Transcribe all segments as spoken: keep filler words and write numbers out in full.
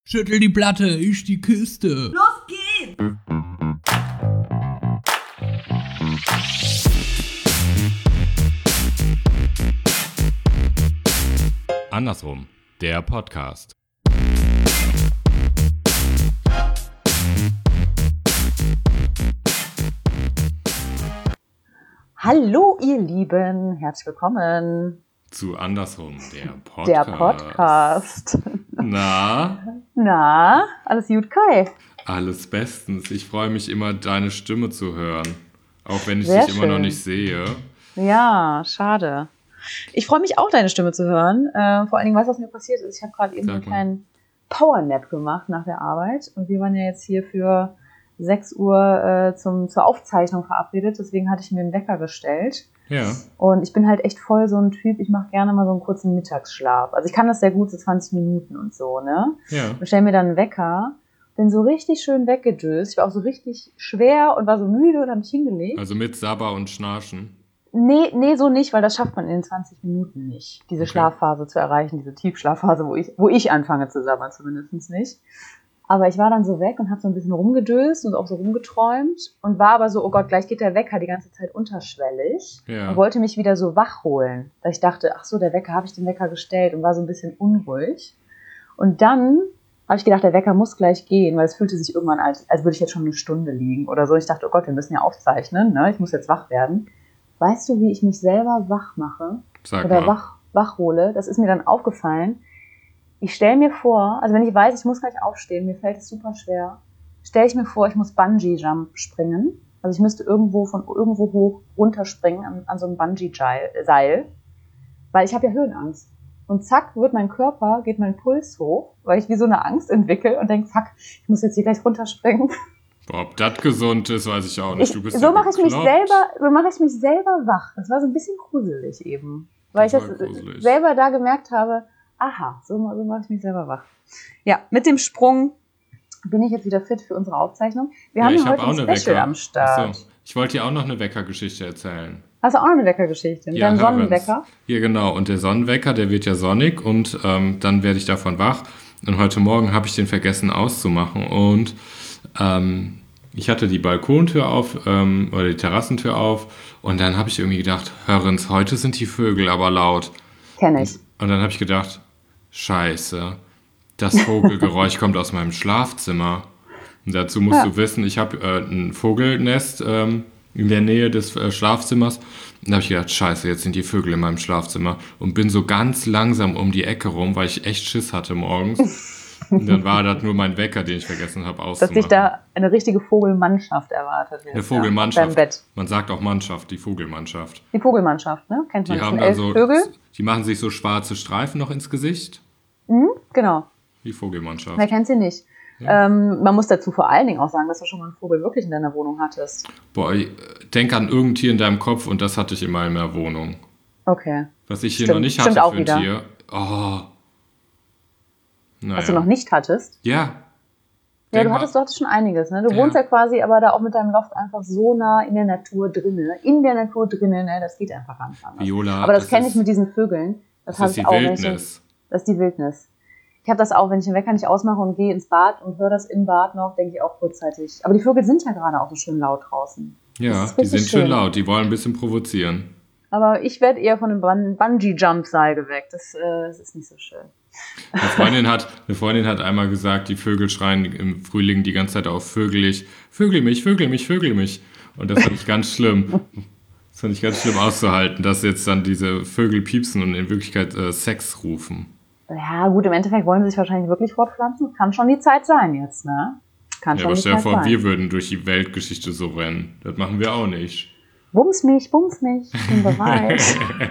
Schüttel die Platte, ich die Kiste. Los geht's! Andersrum, der Podcast. Hallo ihr Lieben, herzlich willkommen Zu Andersrum, der Podcast. Der Podcast. Na? Na, alles gut, Kai? Alles bestens. Ich freue mich immer, deine Stimme zu hören. Auch wenn ich Sehr dich immer noch schön. nicht sehe. Ja, schade. Ich freue mich auch, deine Stimme zu hören. Äh, vor allen Dingen, weißt du, was mir passiert ist? Ich habe gerade eben Sag einen mal. kleinen Powernap gemacht nach der Arbeit. Und wir waren ja jetzt hier für sechs Uhr äh, zum, zur Aufzeichnung verabredet. Deswegen hatte ich mir einen Wecker gestellt. Ja. Und ich bin halt echt voll so ein Typ, ich mache gerne mal so einen kurzen Mittagsschlaf. Also ich kann das sehr gut, so zwanzig Minuten und so, ne? Ja. Und stell mir dann einen Wecker, bin so richtig schön weggedöst. Ich war auch so richtig schwer und war so müde und habe mich hingelegt. Also mit Sabber und Schnarchen. Nee, nee, so nicht, weil das schafft man in den zwanzig Minuten nicht, diese Okay. Schlafphase zu erreichen, diese Tiefschlafphase, wo ich, wo ich anfange zu sabbern, zumindest nicht. Aber ich war dann so weg und habe so ein bisschen rumgedöst und auch so rumgeträumt und war aber so, oh Gott, gleich geht der Wecker die ganze Zeit unterschwellig Ja. und wollte mich wieder so wach holen. Da ich dachte, ach so, der Wecker, habe ich den Wecker gestellt und war so ein bisschen unruhig. Und dann habe ich gedacht, der Wecker muss gleich gehen, weil es fühlte sich irgendwann als, als würde ich jetzt schon eine Stunde liegen oder so. Ich dachte, oh Gott, wir müssen ja aufzeichnen, ne? Ich muss jetzt wach werden. Weißt du, wie ich mich selber wach mache Sag oder mal. wach, wach hole? Das ist mir dann aufgefallen. Ich stelle mir vor, also wenn ich weiß, ich muss gleich aufstehen, mir fällt es super schwer, stelle ich mir vor, ich muss Bungee-Jump springen. Also ich müsste irgendwo von irgendwo hoch runterspringen an, an so einem Bungee-Seil, weil ich habe ja Höhenangst. Und zack, wird mein Körper, geht mein Puls hoch, weil ich wie so eine Angst entwickle und denke, fuck, ich muss jetzt hier gleich runterspringen. Boah, ob das gesund ist, weiß ich auch nicht. Ich, Du bist so ja mache ich mich bekloppt. selber, so mache ich mich selber wach. Das war so ein bisschen gruselig eben, weil Das ich war das gruselig. selber da gemerkt habe, aha, so, so mache ich mich selber wach. Ja, mit dem Sprung bin ich jetzt wieder fit für unsere Aufzeichnung. Wir Ja, haben ich ja habe heute auch ein eine Special Wecker. am Start. Ach so. Ich wollte dir auch noch eine Weckergeschichte erzählen. Hast du auch noch eine Weckergeschichte? Ja, Dein hör uns. Sonnenwecker? Hier genau. Und der Sonnenwecker, der wird ja sonnig und ähm, dann werde ich davon wach. Und heute Morgen habe ich den vergessen auszumachen. Und ähm, ich hatte die Balkontür auf ähm, oder die Terrassentür auf. Und dann habe ich irgendwie gedacht, Hörens, heute sind die Vögel aber laut. Kenn ich. Und dann habe ich gedacht, scheiße, das Vogelgeräusch kommt aus meinem Schlafzimmer. Und dazu musst Ja. du wissen, ich habe äh, ein Vogelnest ähm, in der Nähe des äh, Schlafzimmers. Und da habe ich gedacht, scheiße, jetzt sind die Vögel in meinem Schlafzimmer. Und bin so ganz langsam um die Ecke rum, weil ich echt Schiss hatte morgens. Und dann war das nur mein Wecker, den ich vergessen habe Dass dich auszumachen. da eine richtige Vogelmannschaft erwartet. Eine Eine Vogelmannschaft. Dein Bett. Man sagt auch Mannschaft, die Vogelmannschaft. Die Vogelmannschaft, ne? Kennt man Die das? haben Sind dann elf so, Vögel? die machen sich so schwarze Streifen noch ins Gesicht. Mhm, genau. Die Vogelmannschaft. Wer kennt sie nicht? Ja. Ähm, man muss dazu vor allen Dingen auch sagen, dass du schon mal einen Vogel wirklich in deiner Wohnung hattest. Boah, ich, äh, denk an irgendein Tier in deinem Kopf und das hatte ich in meiner Wohnung. Okay. Was ich hier Stimmt, noch nicht stimmt hatte auch für ein wieder. Tier. Oh. Naja. Was du noch nicht hattest. Ja. Ja, Denk du mal- hattest, du hattest schon einiges, ne? Du Ja. wohnst ja quasi aber da auch mit deinem Loft einfach so nah in der Natur drinne. In der Natur drinne, ne? Das geht einfach gar nicht anders. Viola, aber das, das kenne ist- ich mit diesen Vögeln. Das, Das habe ist ich die auch. wenn ich- Wildnis. Das ist die Wildnis. Ich habe das auch, wenn ich den Wecker nicht ausmache und gehe ins Bad und höre das im Bad noch, denke ich auch kurzzeitig. Aber die Vögel sind ja gerade auch so schön laut draußen. Ja, Das ist die richtig sind schön schön. laut. Die wollen ein bisschen provozieren. Aber ich werde eher von dem Bun- Bungee-Jump-Seil geweckt. Das, äh, das ist nicht so schön. Eine Freundin, hat, eine Freundin hat einmal gesagt, die Vögel schreien im Frühling die ganze Zeit auf vögelig. Vögel mich, vögel mich, vögel mich. Und das fand ich ganz schlimm. Das fand ich ganz schlimm auszuhalten, dass jetzt dann diese Vögel piepsen und in Wirklichkeit äh, Sex rufen. Ja, gut, im Endeffekt wollen sie sich wahrscheinlich wirklich fortpflanzen. Kann schon die Zeit sein jetzt, ne? Kann Ja, schon aber die stell dir Zeit vor, sein. wir würden durch die Weltgeschichte so rennen. Das machen wir auch nicht. Bums mich, bums mich, ich bin bereit.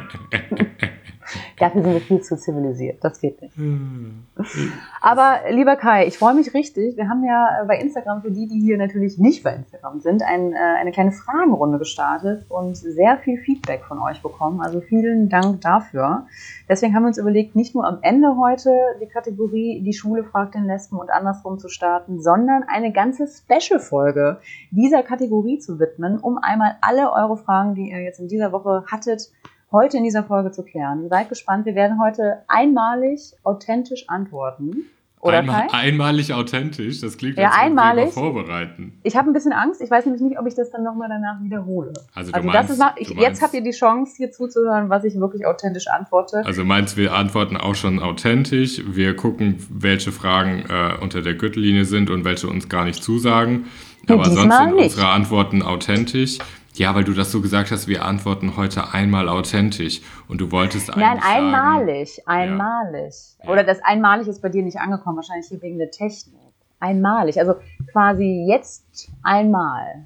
Dafür sind wir viel zu zivilisiert, das geht nicht. Aber lieber Kai, ich freue mich richtig. Wir haben ja bei Instagram, für die, die hier natürlich nicht bei Instagram sind, ein, äh, eine kleine Fragenrunde gestartet und sehr viel Feedback von euch bekommen. Also vielen Dank dafür. Deswegen haben wir uns überlegt, nicht nur am Ende heute die Kategorie Die Schule fragt den Lesben und andersrum zu starten, sondern eine ganze Special-Folge dieser Kategorie zu widmen, um einmal alle eure Fragen, die ihr jetzt in dieser Woche hattet, heute in dieser Folge zu klären. Seid gespannt, wir werden heute einmalig authentisch antworten. Oder Einmal, Kai? Einmalig authentisch, das klingt, Ja, als würden wir einmalig. vorbereiten. Ich habe ein bisschen Angst. Ich weiß nämlich nicht, ob ich das dann nochmal danach wiederhole. Also, du Also meinst, das ist, ich, du meinst, jetzt habt ihr die Chance, hier zuzuhören, was ich wirklich authentisch antworte. Also meinst, wir antworten auch schon authentisch. Wir gucken, welche Fragen äh, unter der Gürtellinie sind und welche uns gar nicht zusagen. Ja, Aber sonst diesmal sind nicht. unsere Antworten authentisch. Ja, weil du das so gesagt hast, wir antworten heute einmal authentisch. Und du wolltest eigentlich Nein, sagen... einmalig. Einmalig. Ja. Oder das einmalig ist bei dir nicht angekommen, wahrscheinlich hier wegen der Technik. Einmalig. Also quasi jetzt einmal.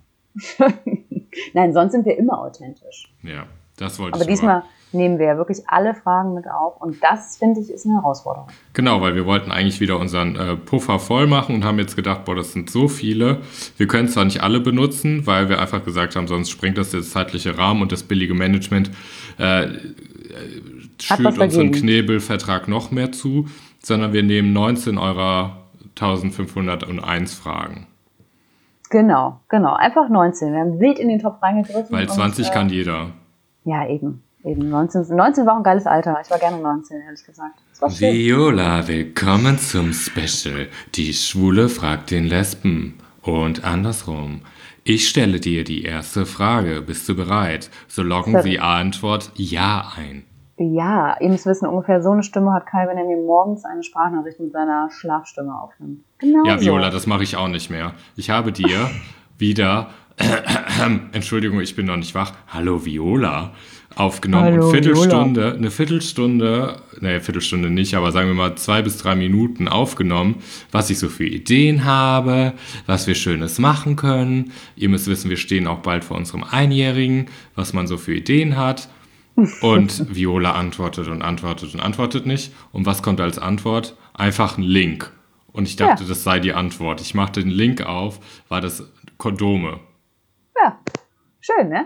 Nein, sonst sind wir immer authentisch. Ja, das wollte Aber ich diesmal aber. nehmen wir wirklich alle Fragen mit auf. Und das, finde ich, ist eine Herausforderung. Genau, weil wir wollten eigentlich wieder unseren äh, Puffer voll machen und haben jetzt gedacht, boah, das sind so viele. Wir können zwar nicht alle benutzen, weil wir einfach gesagt haben, sonst sprengt das der zeitliche Rahmen und das billige Management äh, schürt unseren Knebelvertrag noch mehr zu, sondern wir nehmen neunzehn eurer eintausendfünfhunderteins Fragen. Genau, genau. Einfach neunzehn. Wir haben wild in den Topf reingegriffen. Weil zwanzig und, äh, kann jeder. Ja, eben. Eben. neunzehn, neunzehn war ein geiles Alter. Ich war gerne neunzehn, ehrlich gesagt. Das war schön. Viola, willkommen zum Special. Die Schwule fragt den Lesben. Und andersrum. Ich stelle dir die erste Frage. Bist du bereit? So loggen Sie Antwort Ja ein. Ja, ihr müsst wissen, ungefähr so eine Stimme hat Kai, wenn er mir morgens eine Sprachnachricht mit seiner Schlafstimme aufnimmt. Genau. Ja, Viola, so. Das mache ich auch nicht mehr. Ich habe dir wieder, Entschuldigung, ich bin noch nicht wach, Hallo Viola, aufgenommen. Hallo, und Viertelstunde, Viola. eine Viertelstunde, naja, Viertelstunde nicht, aber sagen wir mal zwei bis drei Minuten aufgenommen, was ich so für Ideen habe, was wir Schönes machen können. Ihr müsst wissen, wir stehen auch bald vor unserem Einjährigen, was man so für Ideen hat. Und Viola antwortet und antwortet und antwortet nicht. Und was kommt als Antwort? Einfach ein Link. Und ich dachte, ja. das sei die Antwort. Ich machte den Link auf, war das Kondome. Ja, schön, ne?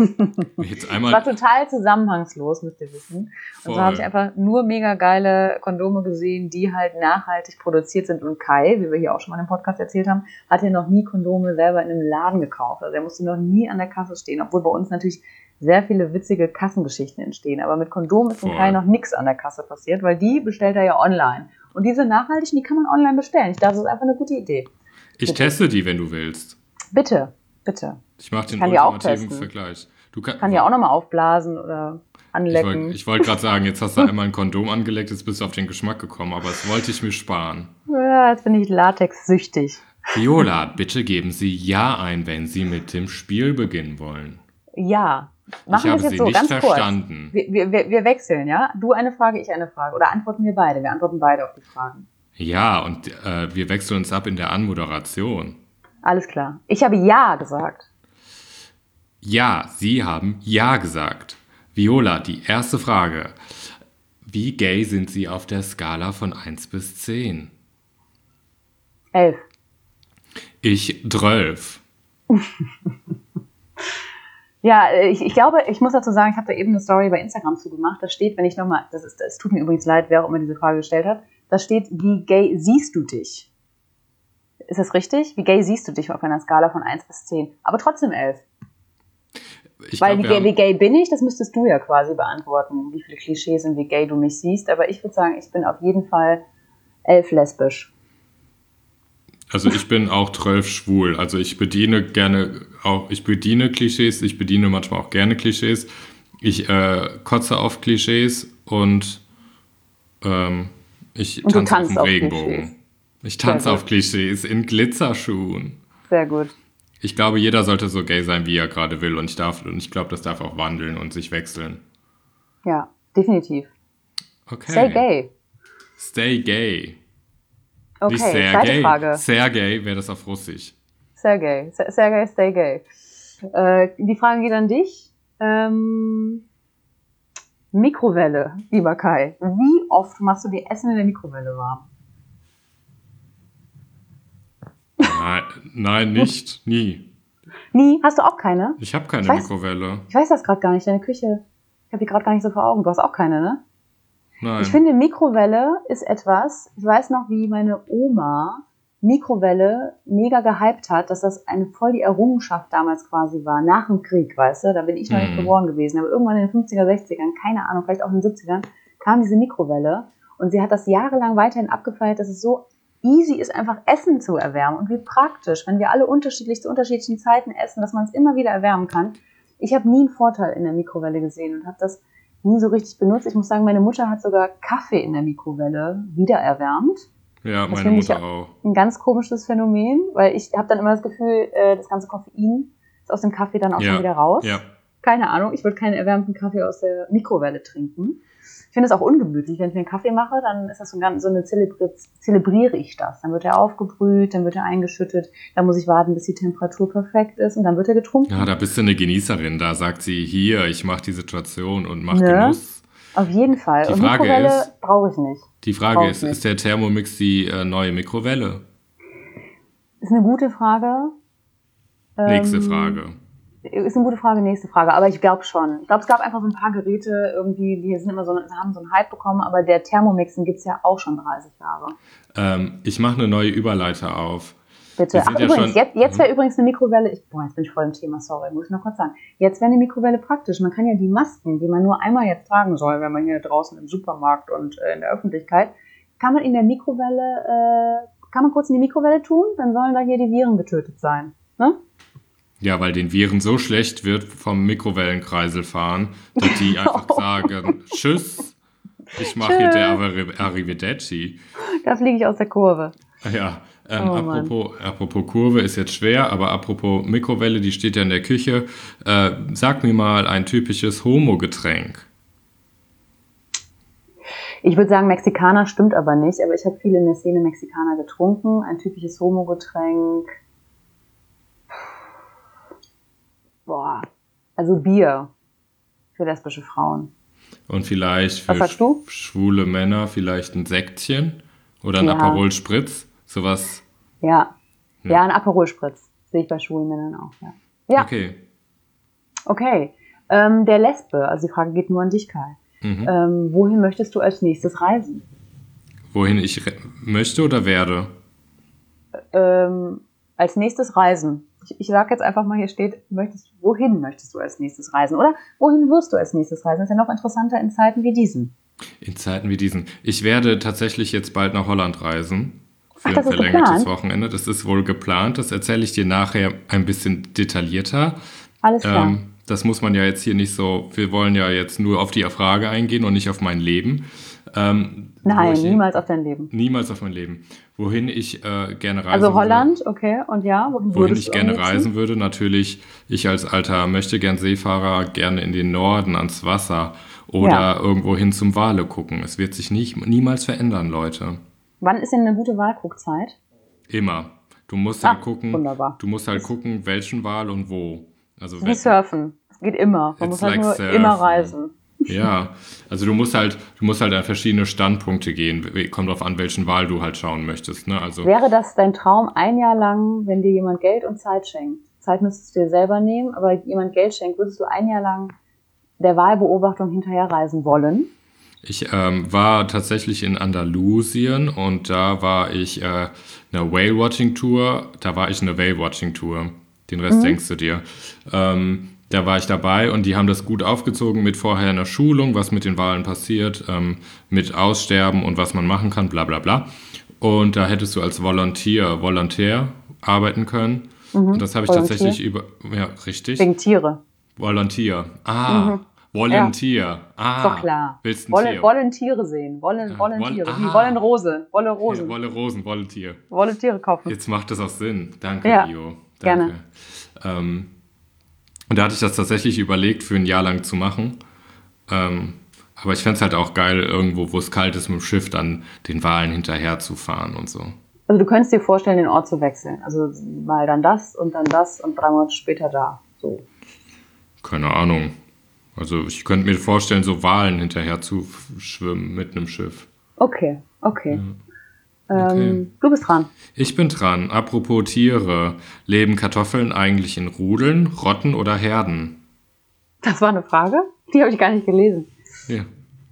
Jetzt einmal war total zusammenhangslos, müsst ihr wissen. Und so habe ich einfach nur mega geile Kondome gesehen, die halt nachhaltig produziert sind. Und Kai, wie wir hier auch schon mal im Podcast erzählt haben, hat ja noch nie Kondome selber in einem Laden gekauft. Also er musste noch nie an der Kasse stehen, obwohl bei uns natürlich sehr viele witzige Kassengeschichten entstehen. Aber mit Kondom ist im Kai noch nichts an der Kasse passiert, weil die bestellt er ja online. Und diese nachhaltigen, die kann man online bestellen. Ich dachte, das ist einfach eine gute Idee. Ich bitte. teste die, wenn du willst. Bitte, bitte. Ich mache den ich ultimativen Vergleich. Du kann, kann ja auch nochmal aufblasen oder anlecken. Ich wollte wollt gerade sagen, jetzt hast du einmal ein Kondom angelegt, jetzt bist du auf den Geschmack gekommen, aber das wollte ich mir sparen. Ja, jetzt bin ich Latex-süchtig. Viola, bitte geben Sie Ja ein, wenn Sie mit dem Spiel beginnen wollen. Ja. Machen wir es jetzt Sie so, nicht ganz verstanden. kurz. Wir, wir, wir wechseln, ja? Du eine Frage, ich eine Frage. Oder antworten wir beide? Wir antworten beide auf die Fragen. Ja, und äh, wir wechseln uns ab in der Anmoderation. Alles klar. Ich habe Ja gesagt. Ja, Sie haben Ja gesagt. Viola, die erste Frage. Wie gay sind Sie auf der Skala von eins bis zehn? elf. Ich zwölf. Ja, ich, ich glaube, ich muss dazu sagen, ich habe da eben eine Story bei Instagram zugemacht. Da steht, wenn ich nochmal, das ist, es tut mir übrigens leid, wer auch immer diese Frage gestellt hat, da steht, wie gay siehst du dich? Ist das richtig? Wie gay siehst du dich auf einer Skala von eins bis zehn? Aber trotzdem elf. Ich Weil glaub, wie, gay, wie gay bin ich, das müsstest du ja quasi beantworten, wie viele Klischees und wie gay du mich siehst. Aber ich würde sagen, ich bin auf jeden Fall elf lesbisch. Also ich bin auch zwölf schwul. Also ich bediene gerne auch, ich bediene Klischees, ich bediene manchmal auch gerne Klischees. Ich äh, kotze auf Klischees und ähm, ich und tanze auf dem auf Regenbogen. Klischees. Ich tanze auf Klischees in Glitzerschuhen. Sehr gut. Ich glaube, jeder sollte so gay sein, wie er gerade will. Und ich darf, und ich glaube, das darf auch wandeln und sich wechseln. Ja, definitiv. Okay. Stay gay. Stay gay. Okay, Nicht sehr zweite gay. Frage. Sergei wäre das auf Russisch. Sergei. Sergei, stay gay. Äh, die Frage geht an dich. Ähm, Mikrowelle, lieber Kai. Wie oft machst du dir Essen in der Mikrowelle warm? Nein, nein, nicht. Nie. Nie? Hast du auch keine? Ich habe keine ich weiß, Mikrowelle. Ich weiß das gerade gar nicht. Deine Küche, ich habe die gerade gar nicht so vor Augen. Du hast auch keine, ne? Nein. Ich finde, Mikrowelle ist etwas, ich weiß noch, wie meine Oma Mikrowelle mega gehypt hat, dass das eine voll die Errungenschaft damals quasi war, nach dem Krieg, weißt du? Da bin ich noch nicht Mhm. geboren gewesen. Aber irgendwann in den fünfziger, sechzigern, keine Ahnung, vielleicht auch in den siebzigern, kam diese Mikrowelle. Und sie hat das jahrelang weiterhin abgefeiert, dass es so easy ist, einfach Essen zu erwärmen. Und wie praktisch, wenn wir alle unterschiedlich zu unterschiedlichen Zeiten essen, dass man es immer wieder erwärmen kann. Ich habe nie einen Vorteil in der Mikrowelle gesehen und habe das nie so richtig benutzt. Ich muss sagen, meine Mutter hat sogar Kaffee in der Mikrowelle wiedererwärmt. Ja, Das meine finde ich Mutter auch. ein ganz komisches Phänomen, weil ich habe dann immer das Gefühl, äh, das ganze Koffein ist aus dem Kaffee dann auch Ja, schon wieder raus. ja. Keine Ahnung, ich würde keinen erwärmten Kaffee aus der Mikrowelle trinken. Ich finde es auch ungemütlich, wenn ich mir einen Kaffee mache, dann ist das so, ein, ganz- so eine Zelebri- zelebriere ich das. Dann wird er aufgebrüht, dann wird er eingeschüttet, dann muss ich warten, bis die Temperatur perfekt ist und dann wird er getrunken. Ja, da bist du eine Genießerin. Da sagt sie, hier, ich mache die Situation und mache Ne? Genuss. Auf jeden Fall. Die Und Frage Mikrowelle ist- brauche ich nicht. Die Frage Brauch ist, nicht. ist der Thermomix die äh, neue Mikrowelle? Ist eine gute Frage. Nächste Ähm, Frage. Ist eine gute Frage, nächste Frage. Aber ich glaube schon. Ich glaube, es gab einfach so ein paar Geräte irgendwie, die sind immer so, haben so einen Hype bekommen, aber der Thermomix, den gibt es ja auch schon dreißig Jahre. Ähm, ich mache eine neue Überleiter auf. Bitte. Wir sind Ach, ja übrigens, schon- jetzt, jetzt wäre übrigens eine Mikrowelle, ich, boah, jetzt bin ich voll im Thema, sorry, muss ich noch kurz sagen. Jetzt wäre eine Mikrowelle praktisch. Man kann ja die Masken, die man nur einmal jetzt tragen soll, wenn man hier draußen im Supermarkt und äh, in der Öffentlichkeit, kann man in der Mikrowelle, äh, kann man kurz in die Mikrowelle tun, dann sollen da hier die Viren getötet sein. Ne? Ja, weil den Viren so schlecht wird vom Mikrowellenkreisel fahren, dass die einfach sagen, tschüss, ich mache hier der Arri- Arrivederci. Da fliege ich aus der Kurve. Ja, ähm, Oh Mann. apropos, apropos Kurve ist jetzt schwer, aber apropos Mikrowelle, die steht ja in der Küche. Äh, sag mir mal ein typisches Homo-Getränk. Ich würde sagen, Mexikaner stimmt aber nicht, aber ich habe viel in der Szene Mexikaner getrunken. Ein typisches Homo-Getränk. Boah, also Bier für lesbische Frauen. Und vielleicht Was für sagst du? sch- schwule Männer vielleicht ein Sektchen oder ein Ja. Aperol Spritz, sowas. Ja, Ja. ja, ein Aperol Spritz. Sehe ich bei schwulen Männern auch, ja. Ja, okay. Okay. Ähm, der Lesbe, also die Frage geht nur an dich, Kai. Mhm. Ähm, wohin möchtest du als nächstes reisen? Wohin ich re- möchte oder werde? Ähm, als nächstes reisen. Ich, ich sage jetzt einfach mal, hier steht, möchtest, wohin möchtest du als nächstes reisen? Oder wohin wirst du als nächstes reisen? Das ist ja noch interessanter in Zeiten wie diesen. In Zeiten wie diesen. Ich werde tatsächlich jetzt bald nach Holland reisen. Für Ach, das ein ist verlängertes geplant? Wochenende. Das ist wohl geplant. Das erzähle ich dir nachher ein bisschen detaillierter. Alles klar. Ähm, das muss man ja jetzt hier nicht so. Wir wollen ja jetzt nur auf die Frage eingehen und nicht auf mein Leben. Ähm, wo Nein, ich, niemals auf dein Leben. Niemals auf mein Leben. Wohin ich äh, gerne reisen Also Holland, würde. okay, und ja, wohin, Wohin würdest ich du gerne am liebsten? reisen würde, natürlich, ich als alter Möchtegern-Seefahrer gerne in den Norden, ans Wasser oder Ja. irgendwo hin zum Wale gucken. Es wird sich nicht, niemals verändern, Leute. Wann ist denn eine gute Wahlguckzeit? Immer. Du musst Ah, halt gucken, wunderbar. du musst halt gucken, welchen Wal und wo. Also Wie wenn, surfen. Es geht immer. Man It's muss halt like nur surfen. immer reisen. ja, also du musst halt, du musst halt an verschiedene Standpunkte gehen. Kommt drauf an, welchen Wal du halt schauen möchtest. Ne? Also Wäre das dein Traum ein Jahr lang, wenn dir jemand Geld und Zeit schenkt? Zeit müsstest du dir selber nehmen, aber jemand Geld schenkt, würdest du ein Jahr lang der Wahlbeobachtung hinterherreisen wollen? ich ähm, war tatsächlich in Andalusien und da war ich äh, eine Whale-Watching-Tour. Da war ich eine Whale-Watching-Tour. Den Rest denkst du dir. Ähm, da war ich dabei und die haben das gut aufgezogen mit vorher einer Schulung, was mit den Walen passiert, ähm, mit Aussterben und was man machen kann, bla bla bla. Und da hättest du als Volontier, Volontär arbeiten können. Und das habe ich Volontier. tatsächlich über... Ja, richtig. Wegen Tiere. Volontier. Ah, Volunteer. Ah, Ist doch klar. willst ein Wollen, Tier? wollen Tiere sehen. Wollen, wollen woll- Tiere. ah. Wie wollen Rose. Wolle Ja, Rosen. Wolle Rosen, Wollentier. Wolle Tiere kaufen. Jetzt macht das auch Sinn. Danke, Ja, Rio. gerne. Danke. Ähm, und da hatte ich das tatsächlich überlegt, für ein Jahr lang zu machen. Ähm, aber ich fände es halt auch geil, irgendwo, wo es kalt ist, mit dem Schiff dann den Walen hinterher zu fahren und so. Also du könntest dir vorstellen, den Ort zu wechseln. Also mal dann das und dann das und drei Monate später da. So. Keine Ahnung. Also ich könnte mir vorstellen, so Walen hinterher zu f- schwimmen mit einem Schiff. Okay, okay. Okay. Ähm, du bist dran. Ich bin dran. Apropos Tiere. Leben Kartoffeln eigentlich in Rudeln, Rotten oder Herden? Das war eine Frage? Die habe ich gar nicht gelesen. Ja.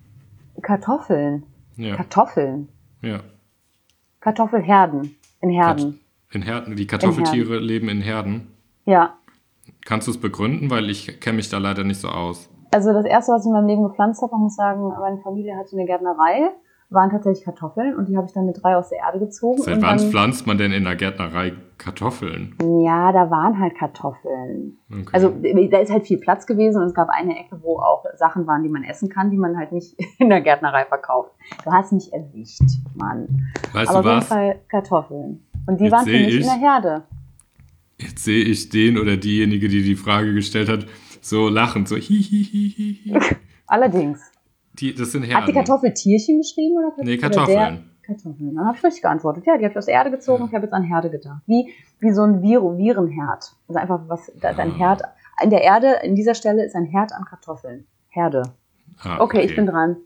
Kartoffeln. Ja. Kartoffeln. ja. Kartoffelherden. In Herden. In Herden. Die Kartoffeltiere Herden. leben in Herden. Ja. Kannst du es begründen? Weil ich kenne mich da leider nicht so aus. Also das erste, was ich in meinem Leben gepflanzt habe, man muss sagen, meine Familie hatte eine Gärtnerei waren tatsächlich Kartoffeln und die habe ich dann mit drei aus der Erde gezogen. Seit und wann dann, pflanzt man denn in der Gärtnerei Kartoffeln? Ja, da waren halt Kartoffeln. Okay. Also da ist halt viel Platz gewesen und es gab eine Ecke, wo auch Sachen waren, die man essen kann, die man halt nicht in der Gärtnerei verkauft. Du hast mich erwischt, Mann. Weißt Aber du auf jeden was? Fall Kartoffeln. Und die Jetzt waren für seh mich ich- in der Herde. Jetzt sehe ich den oder diejenige, die die Frage gestellt hat, so lachend, so hihihihi. Allerdings. Die, das sind Hat die Herden. Kartoffel Tierchen geschrieben? Oder Nee, oder Kartoffeln. Der? Kartoffeln. Dann habe ich richtig geantwortet. Ja, die habe ich aus der Erde gezogen. Ja. Ich habe jetzt an Herde gedacht. Wie, wie so ein Vir Virenherd. Also einfach was, da ist ein Ah. Herd. In der Erde, in dieser Stelle ist ein Herd an Kartoffeln. Herde. Ah, Okay, ich bin dran.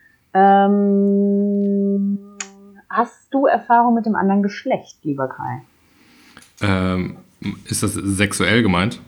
Ähm, hast du Erfahrung mit dem anderen Geschlecht, lieber Kai? Ähm, ist das sexuell gemeint?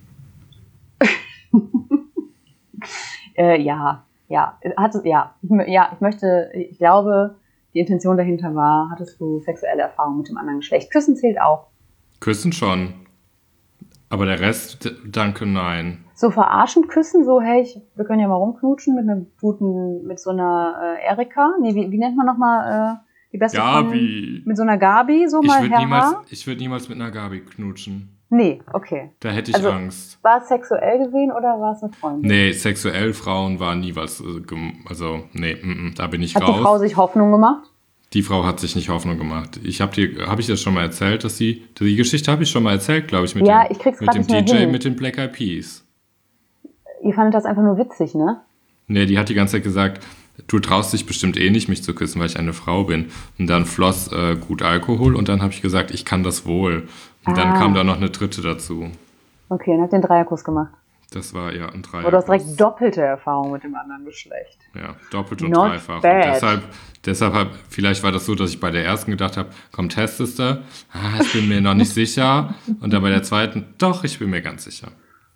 Äh, ja, ja. Hattest, ja. Ich, mö- ja, ich möchte, ich glaube, die Intention dahinter war, hattest du sexuelle Erfahrung mit dem anderen Geschlecht? Küssen zählt auch. Küssen schon. Aber der Rest, d- danke, nein. So verarschen küssen, so, hey, ich, wir können ja mal rumknutschen mit einer guten, mit so einer äh, Erika. Nee, wie, wie nennt man nochmal äh, die beste Gabi. Freundin? Mit so einer Gabi, so Ich mal würde her. niemals, ich würd niemals mit einer Gabi knutschen. Nee, okay. Da hätte ich Also- Angst. War es sexuell gesehen oder war es eine Freundin? Nee, sexuell Frauen waren nie was. äh, gem- Also, nee, mm, mm, da bin ich Hat raus. die Frau sich Hoffnung gemacht? Die Frau hat sich nicht Hoffnung gemacht. Ich habe dir, habe ich das schon mal erzählt, dass sie, die Geschichte habe ich schon mal erzählt, glaube ich, mit Ja, dem, ich krieg's mit grad dem nicht mehr D J hin. mit den Black Eyed Peas. Ihr fandet das einfach nur witzig, ne? Nee, die hat die ganze Zeit gesagt, du traust dich bestimmt eh nicht, mich zu küssen, weil ich eine Frau bin. Und dann floss äh, gut Alkohol und dann habe ich gesagt, ich kann das wohl. Und dann Ah. kam da noch eine dritte dazu. Okay, und hat den Dreierkuss gemacht. Das war ja ein Dreier. Aber du hast direkt doppelte Erfahrung mit dem anderen Geschlecht. Ja, doppelt und Not dreifach. Und bad. deshalb, deshalb hab, vielleicht war das so, dass ich bei der ersten gedacht habe, komm, testest du. Ah, ich bin mir noch nicht sicher. Und dann bei der zweiten, doch, ich bin mir ganz sicher.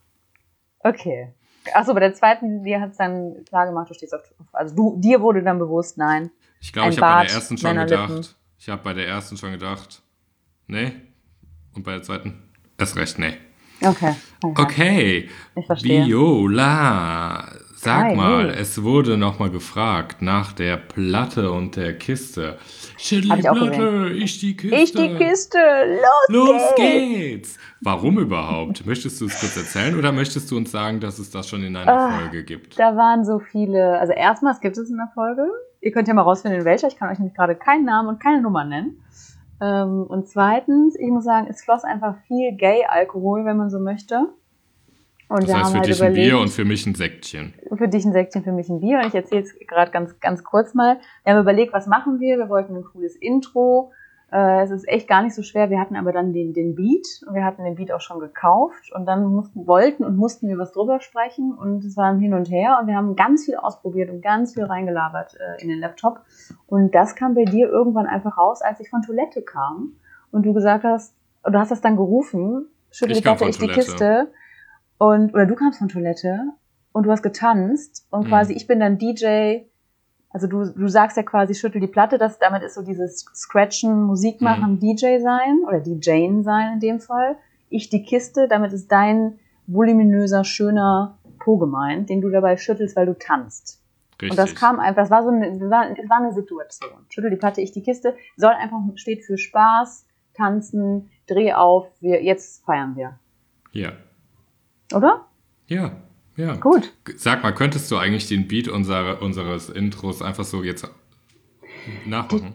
Okay. Achso, bei der zweiten, dir hat es dann klar gemacht, du stehst auf. Also du, dir wurde dann bewusst, nein. Ich glaube, Ein ich habe bei Bart, der ersten schon Männerlippen. gedacht, ich habe bei der ersten schon gedacht, nee. Und bei der zweiten, erst recht, nee. Okay. Okay, Ich verstehe. Viola, sag Hi, mal, hey. es wurde nochmal gefragt nach der Platte und der Kiste. Schüttel Hab die ich auch Platte, ich die Kiste. Ich die Kiste, los, Los geht's. geht's! Warum überhaupt? Möchtest du es kurz erzählen oder möchtest du uns sagen, dass es das schon in einer Ah, Folge gibt? Da waren so viele, also erstmals gibt es in der Folge. Ihr könnt ja mal rausfinden, in welcher. Ich kann euch nämlich gerade keinen Namen und keine Nummer nennen. Ähm, und zweitens, ich muss sagen, es floss einfach viel Gay-Alkohol, wenn man so möchte. Und Das wir heißt, haben für halt dich ein überlegt, Bier und für mich ein Säckchen. für dich ein Säckchen, für mich ein Bier. Und ich erzähle es gerade ganz, ganz kurz mal. Wir haben überlegt, was machen wir? Wir wollten ein cooles Intro. Äh, es ist echt gar nicht so schwer. Wir hatten aber dann den, den Beat. Und wir hatten den Beat auch schon gekauft. Und dann mussten, wollten und mussten wir was drüber sprechen. Und es war ein Hin und Her. Und wir haben ganz viel ausprobiert und ganz viel reingelabert äh, in den Laptop. Und das kam bei dir irgendwann einfach raus, als ich von Toilette kam. Und du gesagt hast, du hast das dann gerufen, schüttel die Ich kam Platte, von ich die Toilette. Kiste. Und, oder du kamst von Toilette und du hast getanzt und Mhm. quasi ich bin dann D J, also du, du sagst ja quasi schüttel die Platte, das, damit ist so dieses Scratchen, Musik machen, D J sein oder DJen sein in dem Fall. Ich die Kiste, damit ist dein voluminöser, schöner Po gemeint, den du dabei schüttelst, weil du tanzt. Richtig. Und das kam einfach, das war so eine, das war, das war eine Situation. Schüttel die Platte, ich die Kiste, soll einfach, steht für Spaß, tanzen, dreh auf, wir, jetzt feiern wir. Ja. Oder? Ja, ja. Gut. Sag mal, könntest du eigentlich den Beat unserer, unseres Intros einfach so jetzt nachmachen?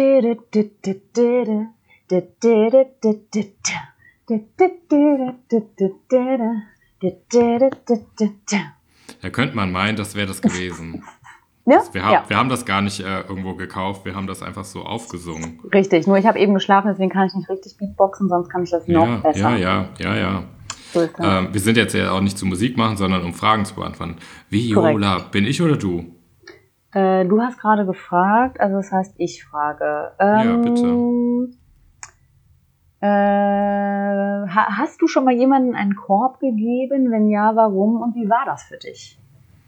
Da könnte man meinen, das wäre das gewesen. Ja? Wir, ha Ja, wir haben das gar nicht äh, irgendwo gekauft, wir haben das einfach so aufgesungen. richtig. Nur ich habe eben geschlafen, deswegen kann ich nicht richtig Beatboxen, sonst kann ich das noch Ja, besser. ja, ja, ja, ja. So ist das. Ähm, wir sind jetzt ja auch nicht zu Musik machen, sondern um Fragen zu beantworten. Viola, bin ich oder du? Äh, du hast gerade gefragt, also das heißt, ich frage. Ähm, Ja, bitte. Äh, ha hast du schon mal jemandem einen Korb gegeben? Wenn ja, warum und wie war das für dich?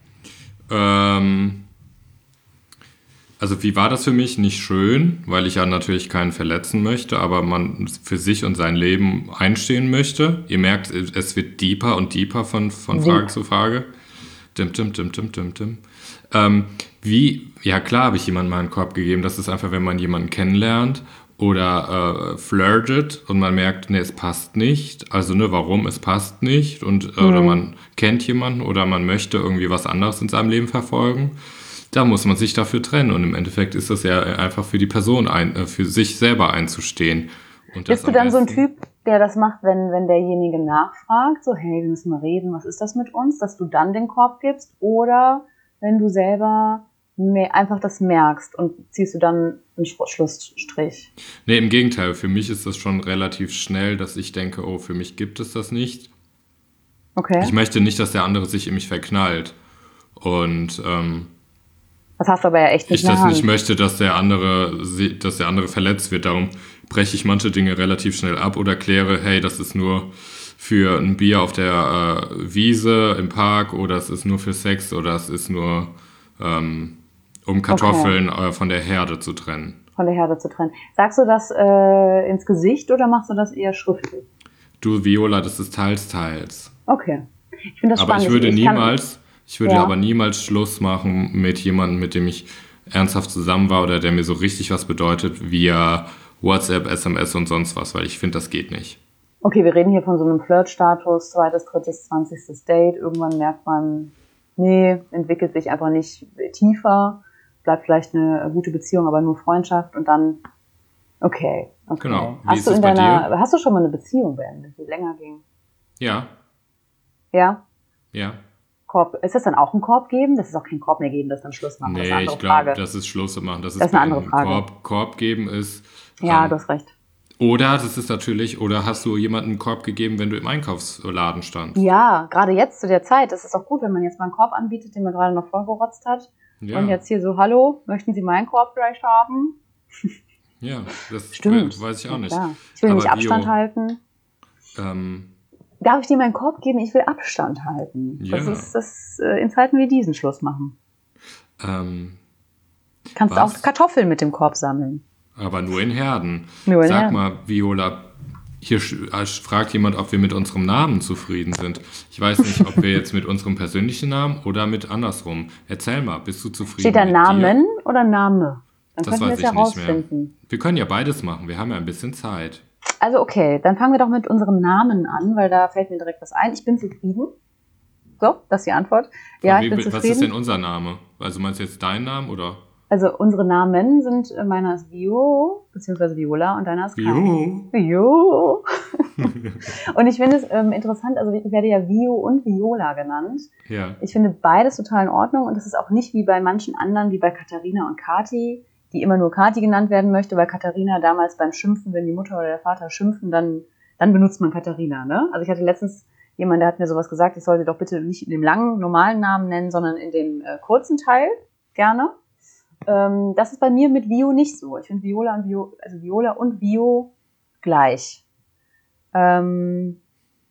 Ähm, also wie war das für mich? Nicht schön, weil ich ja natürlich keinen verletzen möchte, aber man für sich und sein Leben einstehen möchte. Ihr merkt, es wird deeper und deeper von, von Deep. Frage zu Frage. Dim, dim, dim, dim, dim, dim. Ähm, Wie, ja klar habe ich jemandem mal einen Korb gegeben. Das ist einfach, wenn man jemanden kennenlernt oder äh, flirtet und man merkt, ne, es passt nicht. Also, ne, warum, es passt nicht. Und, äh, mhm. Oder man kennt jemanden oder man möchte irgendwie was anderes in seinem Leben verfolgen. Da muss man sich dafür trennen. Und im Endeffekt ist das ja einfach für die Person, ein, äh, für sich selber einzustehen. Und Bist du dann so ein Typ, der das macht, wenn, wenn derjenige nachfragt, so, hey, wir müssen mal reden, was ist das mit uns, dass du dann den Korb gibst? Oder wenn du selber mehr, einfach das merkst und ziehst du dann einen Schlussstrich? Nee, im Gegenteil. Für mich ist das schon relativ schnell, dass ich denke, oh, für mich gibt es das nicht. Okay. Ich möchte nicht, dass der andere sich in mich verknallt. Und ähm, das hast du aber ja echt nicht ich das nicht möchte, dass der andere, dass der andere verletzt wird. Darum breche ich manche Dinge relativ schnell ab oder kläre, hey, das ist nur für ein Bier auf der äh, Wiese im Park oder es ist nur für Sex oder es ist nur ähm, um Kartoffeln okay. äh, von der Herde zu trennen. Von der Herde zu trennen. Sagst du das äh, ins Gesicht oder machst du das eher schriftlich? Du, Viola, das ist teils, teils. Okay. Ich finde das aber spannend. Ich würde ich niemals, kann, ich würde ja. aber niemals Schluss machen mit jemandem, mit dem ich ernsthaft zusammen war oder der mir so richtig was bedeutet, via WhatsApp, S M S und sonst was, weil ich finde, das geht nicht. Okay, wir reden hier von so einem Flirt-Status, zweites, drittes, zwanzigstes Date. Irgendwann merkt man, nee, entwickelt sich einfach nicht tiefer, bleibt vielleicht eine gute Beziehung, aber nur Freundschaft und dann, okay. okay. Genau. Wie hast ist du es in bei deiner, dir? Hast du schon mal eine Beziehung beendet, die länger ging? Ja. Ja? Ja. Korb. Ist das dann auch ein Korb geben? Das ist auch kein Korb mehr geben, das ist dann Schluss machen. Nee, das ist eine andere ich glaube, Frage. das ist Schluss machen. Das ist, das ist eine andere Frage. Korb, Korb geben ist. Ja, ähm, du hast recht. Oder, das ist natürlich, oder hast du jemandem einen Korb gegeben, wenn du im Einkaufsladen standst? Ja, gerade jetzt zu der Zeit. Das ist auch gut, wenn man jetzt mal einen Korb anbietet, den man gerade noch vollgerotzt hat. Ja. Und jetzt hier so, hallo, möchten Sie meinen Korb vielleicht haben? Ja, das Stimmt. weiß ich auch nicht. Ja, ich will Aber nämlich Abstand Bio, halten. Ähm, Darf ich dir meinen Korb geben? Ich will Abstand halten. Ja. Das ist das äh, in Zeiten wie diesen Schluss machen. ähm, Kannst was? auch Kartoffeln mit dem Korb sammeln. Aber nur in Herden. Nur in Sag Herden. mal, Viola, hier sch- fragt jemand, ob wir mit unserem Namen zufrieden sind. Ich weiß nicht, ob wir jetzt mit unserem persönlichen Namen oder mit andersrum. Erzähl mal, bist du zufrieden Steht da mit Namen dir? oder Name? Dann Das könnten wir weiß es ja ich nicht mehr. rausfinden. Wir können ja beides machen, wir haben ja ein bisschen Zeit. Also okay, dann fangen wir doch mit unserem Namen an, weil da fällt mir direkt was ein. Ich bin zufrieden. So, das ist die Antwort. Ja, Von ich wem- bin Was ist zufrieden. denn unser Name? Also meinst du jetzt deinen Namen oder? Also unsere Namen sind, äh, meiner ist Vio, beziehungsweise Viola und deiner ist Kai. Jo. Vio. Und ich finde es ähm, interessant, also ich werde ja Vio und Viola genannt. Ja. Ich finde beides total in Ordnung und das ist auch nicht wie bei manchen anderen, wie bei Katharina und Kati, die immer nur Kati genannt werden möchte, weil Katharina damals beim Schimpfen, wenn die Mutter oder der Vater schimpfen, dann, dann benutzt man Katharina, ne? Also ich hatte letztens jemand, der hat mir sowas gesagt, ich sollte doch bitte nicht in dem langen, normalen Namen nennen, sondern in dem äh, kurzen Teil, gerne. Ähm, das ist bei mir mit Vio nicht so. Ich finde Viola und Vio, also Viola und Vio gleich. Ähm,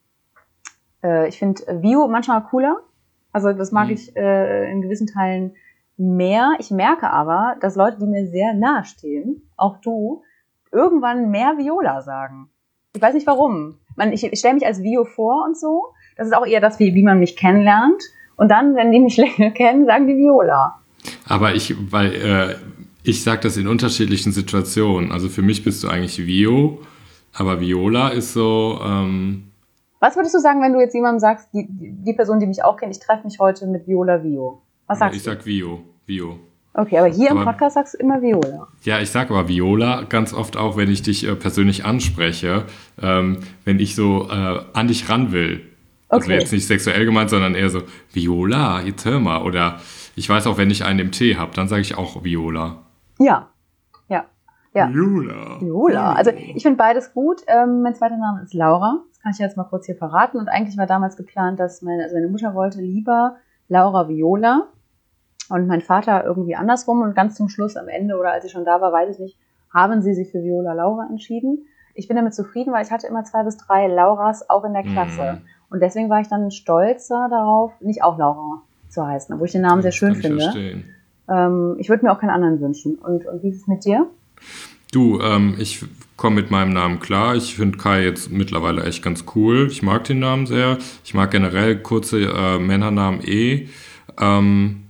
äh, ich finde Vio manchmal cooler. Also das mag Mhm. ich äh, in gewissen Teilen mehr. Ich merke aber, dass Leute, die mir sehr nahe stehen, auch du, irgendwann mehr Viola sagen. Ich weiß nicht warum. Man, ich ich stelle mich als Vio vor und so. Das ist auch eher das, wie, wie man mich kennenlernt. Und dann, wenn die mich länger kennen, sagen die Viola. Aber ich, weil äh, ich sage das in unterschiedlichen Situationen. Also für mich bist du eigentlich Vio, aber Viola ist so. Ähm, Was würdest du sagen, wenn du jetzt jemandem sagst, die, die, die Person, die mich auch kennt, ich treffe mich heute mit Viola Vio? Was sagst ich du? sag Vio, Vio. Okay, aber hier aber, im Podcast sagst du immer Viola. Ja, ich sag aber Viola ganz oft auch, wenn ich dich äh, persönlich anspreche, ähm, wenn ich so äh, an dich ran will. Also Okay. jetzt nicht sexuell gemeint, sondern eher so, Viola, jetzt hör mal. Oder ich weiß auch, wenn ich einen im Tee habe, dann sage ich auch Viola. Ja, ja, ja. Viola. Viola. Also ich finde beides gut. Ähm, mein zweiter Name ist Laura. Das kann ich jetzt mal kurz hier verraten. Und eigentlich war damals geplant, dass meine, also meine Mutter wollte lieber Laura Viola und mein Vater irgendwie andersrum. Und ganz zum Schluss, am Ende oder als ich schon da war, weiß ich nicht, haben sie sich für Viola Laura entschieden. Ich bin damit zufrieden, weil ich hatte immer zwei bis drei Lauras auch in der Klasse. Mhm. Und deswegen war ich dann stolzer darauf, nicht auch Laura zu heißen, obwohl ich den Namen sehr schön Kann ich finde. verstehen. Ähm, ich würde mir auch keinen anderen wünschen. Und, und wie ist es mit dir? Du, ähm, ich komme mit meinem Namen klar. Ich finde Kai jetzt mittlerweile echt ganz cool. Ich mag den Namen sehr. Ich mag generell kurze äh, Männernamen eh. Ähm,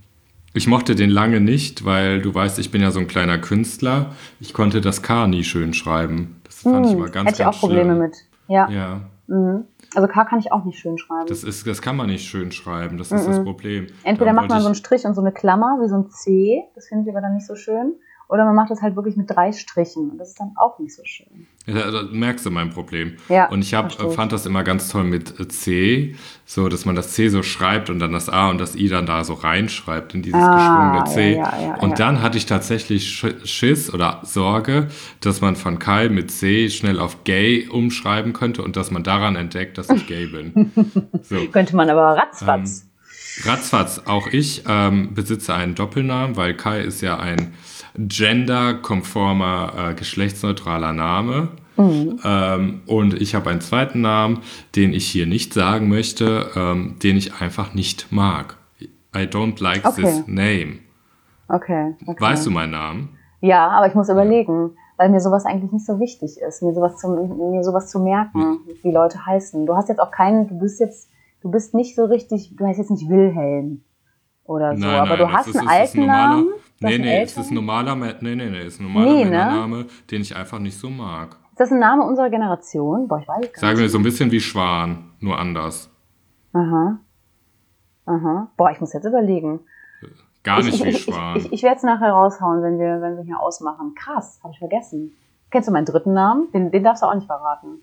Ich mochte den lange nicht, weil du weißt, ich bin ja so ein kleiner Künstler. Ich konnte das K nie schön schreiben. Das fand hm, ich immer ganz, hätte ich ganz auch Probleme schlimm. mit. Ja. Ja. Mhm. Also K kann ich auch nicht schön schreiben. Das, ist, das kann man nicht schön schreiben, das ist mhm. das Problem. Entweder Darum macht man ich, so einen Strich und so eine Klammer, wie so ein C, das finde ich aber dann nicht so schön. Oder man macht das halt wirklich mit drei Strichen und das ist dann auch nicht so schön. Ja, da merkst du mein Problem. Ja, und ich hab, fand das immer ganz toll mit C, so dass man das C so schreibt und dann das A und das I dann da so reinschreibt in dieses ah, geschwungene C. Ja, ja, ja, und ja. dann hatte ich tatsächlich Schiss oder Sorge, dass man von Kai mit C schnell auf gay umschreiben könnte und dass man daran entdeckt, dass ich gay bin. So. Könnte man aber ratzfatz. Ähm, ratzfatz. Auch ich ähm, besitze einen Doppelnamen, weil Kai ist ja ein genderkonformer, äh, geschlechtsneutraler Name. Mhm. Ähm, und ich habe einen zweiten Namen, den ich hier nicht sagen möchte, ähm, den ich einfach nicht mag. I don't like okay. this name. Okay, okay. Weißt du meinen Namen? Ja, aber ich muss überlegen, weil mir sowas eigentlich nicht so wichtig ist, mir sowas zu, mir sowas zu merken, mhm. wie Leute heißen. Du hast jetzt auch keinen, du bist jetzt, du bist nicht so richtig, du heißt jetzt nicht Wilhelm oder so, nein, aber nein, du hast ist, einen alten normaler, Namen. Nee, einen nee, es ist ein normaler, nee, nee, nee, ist ein normaler nee, Männername, ne? den ich einfach nicht so mag. Ist das ein Name unserer Generation? Boah, ich weiß gar nicht. Sagen wir so ein bisschen wie Schwan, nur anders. Aha. Aha. Boah, ich muss jetzt überlegen. Gar nicht ich, wie ich, Schwan. Ich, ich, ich werde es nachher raushauen, wenn wir, wenn wir hier ausmachen. Krass, habe ich vergessen. Kennst du meinen dritten Namen? Den, den darfst du auch nicht verraten.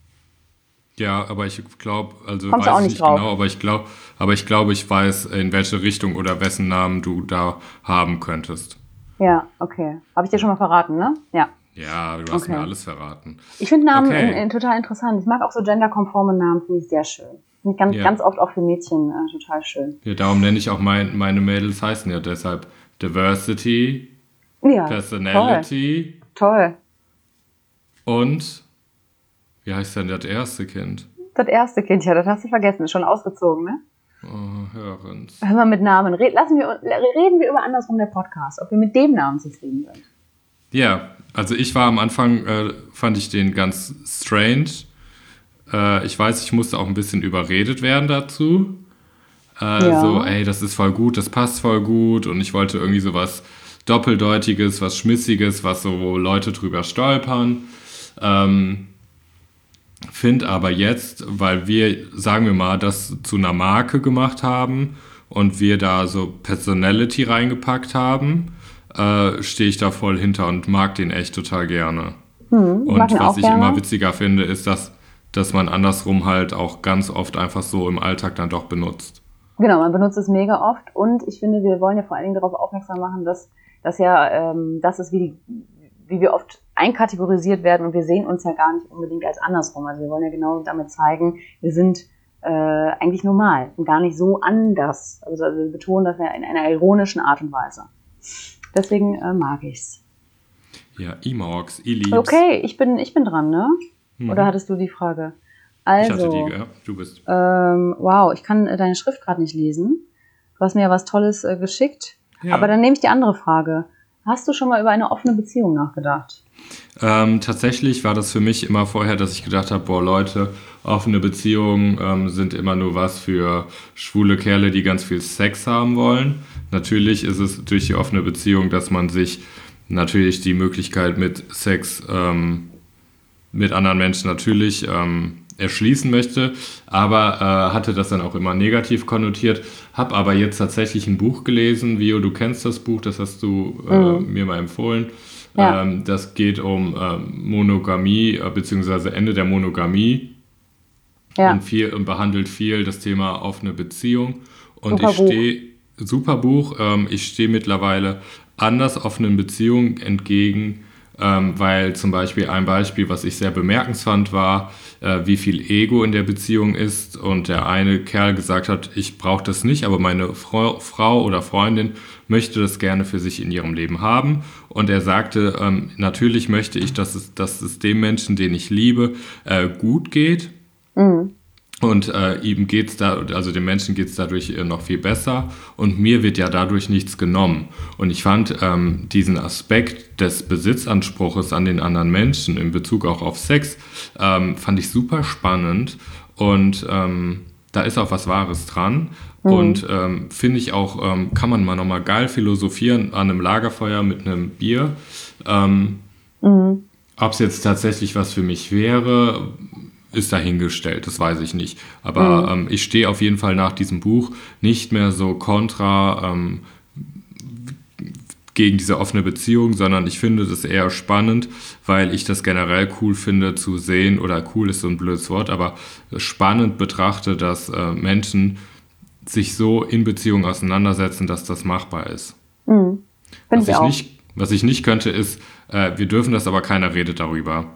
Ja, aber ich glaube, also Kommst weiß auch ich nicht nicht drauf. genau, aber ich glaube, aber ich glaube, ich weiß, in welche Richtung oder wessen Namen du da haben könntest. Ja, okay. Habe ich dir schon mal verraten, ne? Ja. Ja, du hast okay. mir alles verraten. Ich finde Namen okay. in, in, total interessant. Ich mag auch so genderkonforme Namen, finde ich sehr schön. Finde ich ganz, ja. ganz oft auch für Mädchen äh, total schön. Ja, darum nenne ich auch mein, meine Mädels heißen ja deshalb Diversity, ja, Personality toll. toll. Und wie heißt denn das erste Kind? Das erste Kind, ja, das hast du vergessen, ist schon ausgezogen, ne? Oh, Hörens. Hör mal mit Namen. Red, lassen wir, reden wir über andersrum der Podcast, ob wir mit dem Namen zufrieden sind. Ja, also ich war am Anfang, äh, fand ich den ganz strange. Äh, ich weiß, ich musste auch ein bisschen überredet werden dazu. Äh, ja. So, ey, das ist voll gut, das passt voll gut. Und ich wollte irgendwie so was Doppeldeutiges, was Schmissiges, was so wo Leute drüber stolpern. Ähm, Finde aber jetzt, weil wir, sagen wir mal, das zu einer Marke gemacht haben und wir da so Personality reingepackt haben, äh, stehe ich da voll hinter und mag den echt total gerne. Hm, und was ich gerne. immer witziger finde, ist, dass, dass man andersrum halt auch ganz oft einfach so im Alltag dann doch benutzt. Genau, man benutzt es mega oft und ich finde, wir wollen ja vor allen Dingen darauf aufmerksam machen, dass das ja, ähm, das ist wie die, wie wir oft einkategorisiert werden und wir sehen uns ja gar nicht unbedingt als andersrum. Also wir wollen ja genau damit zeigen, wir sind äh, eigentlich normal und gar nicht so anders. Also wir betonen das ja in einer ironischen Art und Weise. Deswegen äh, mag ich's. Ja, E-Morgs, E-Liebs. Okay, ich bin, ich bin dran, ne? Mhm. Oder hattest du die Frage? Also, ich hatte die, ja, du bist. Ähm, wow, ich kann äh, deine Schrift gerade nicht lesen. Du hast mir ja was Tolles äh, geschickt. Ja. Aber dann nehme ich die andere Frage. Hast du schon mal über eine offene Beziehung nachgedacht? Ähm, tatsächlich war das für mich immer vorher, dass ich gedacht habe, boah Leute, offene Beziehungen ähm, sind immer nur was für schwule Kerle, die ganz viel Sex haben wollen. Natürlich ist es durch die offene Beziehung, dass man sich natürlich die Möglichkeit mit Sex ähm, mit anderen Menschen natürlich ähm, erschließen möchte, aber äh, hatte das dann auch immer negativ konnotiert. Hab aber jetzt tatsächlich ein Buch gelesen, Vio, du kennst das Buch, das hast du äh, mhm. mir mal empfohlen. Ja. Ähm, das geht um ähm, Monogamie, äh, beziehungsweise Ende der Monogamie ja. und, viel, und behandelt viel das Thema offene Beziehung. Und super ich stehe, super Buch, ähm, ich stehe mittlerweile anders offenen Beziehungen entgegen, Ähm, weil zum Beispiel ein Beispiel, was ich sehr bemerkenswert war, äh, wie viel Ego in der Beziehung ist und der eine Kerl gesagt hat, ich brauche das nicht, aber meine Frau, Frau oder Freundin möchte das gerne für sich in ihrem Leben haben und er sagte, ähm, natürlich möchte ich, dass es, dass es dem Menschen, den ich liebe, äh, gut geht. Mhm. Und äh, ihm geht's da, also dem Menschen geht es dadurch äh, noch viel besser und mir wird ja dadurch nichts genommen. Und ich fand ähm, diesen Aspekt des Besitzanspruches an den anderen Menschen in Bezug auch auf Sex, ähm, fand ich super spannend und ähm, da ist auch was Wahres dran. Mhm. Und ähm, finde ich auch, ähm, kann man mal nochmal geil philosophieren an einem Lagerfeuer mit einem Bier. Ähm, Mhm. Ob es jetzt tatsächlich was für mich wäre, ist dahingestellt, das weiß ich nicht. Aber Mhm. ähm, ich stehe auf jeden Fall nach diesem Buch nicht mehr so kontra ähm, gegen diese offene Beziehung, sondern ich finde das eher spannend, weil ich das generell cool finde zu sehen, oder cool ist so ein blödes Wort, aber spannend betrachte, dass äh, Menschen sich so in Beziehungen auseinandersetzen, dass das machbar ist. Mhm. Finde Was ich ich auch. nicht, was ich nicht könnte, ist, äh, wir dürfen das, aber keiner redet darüber.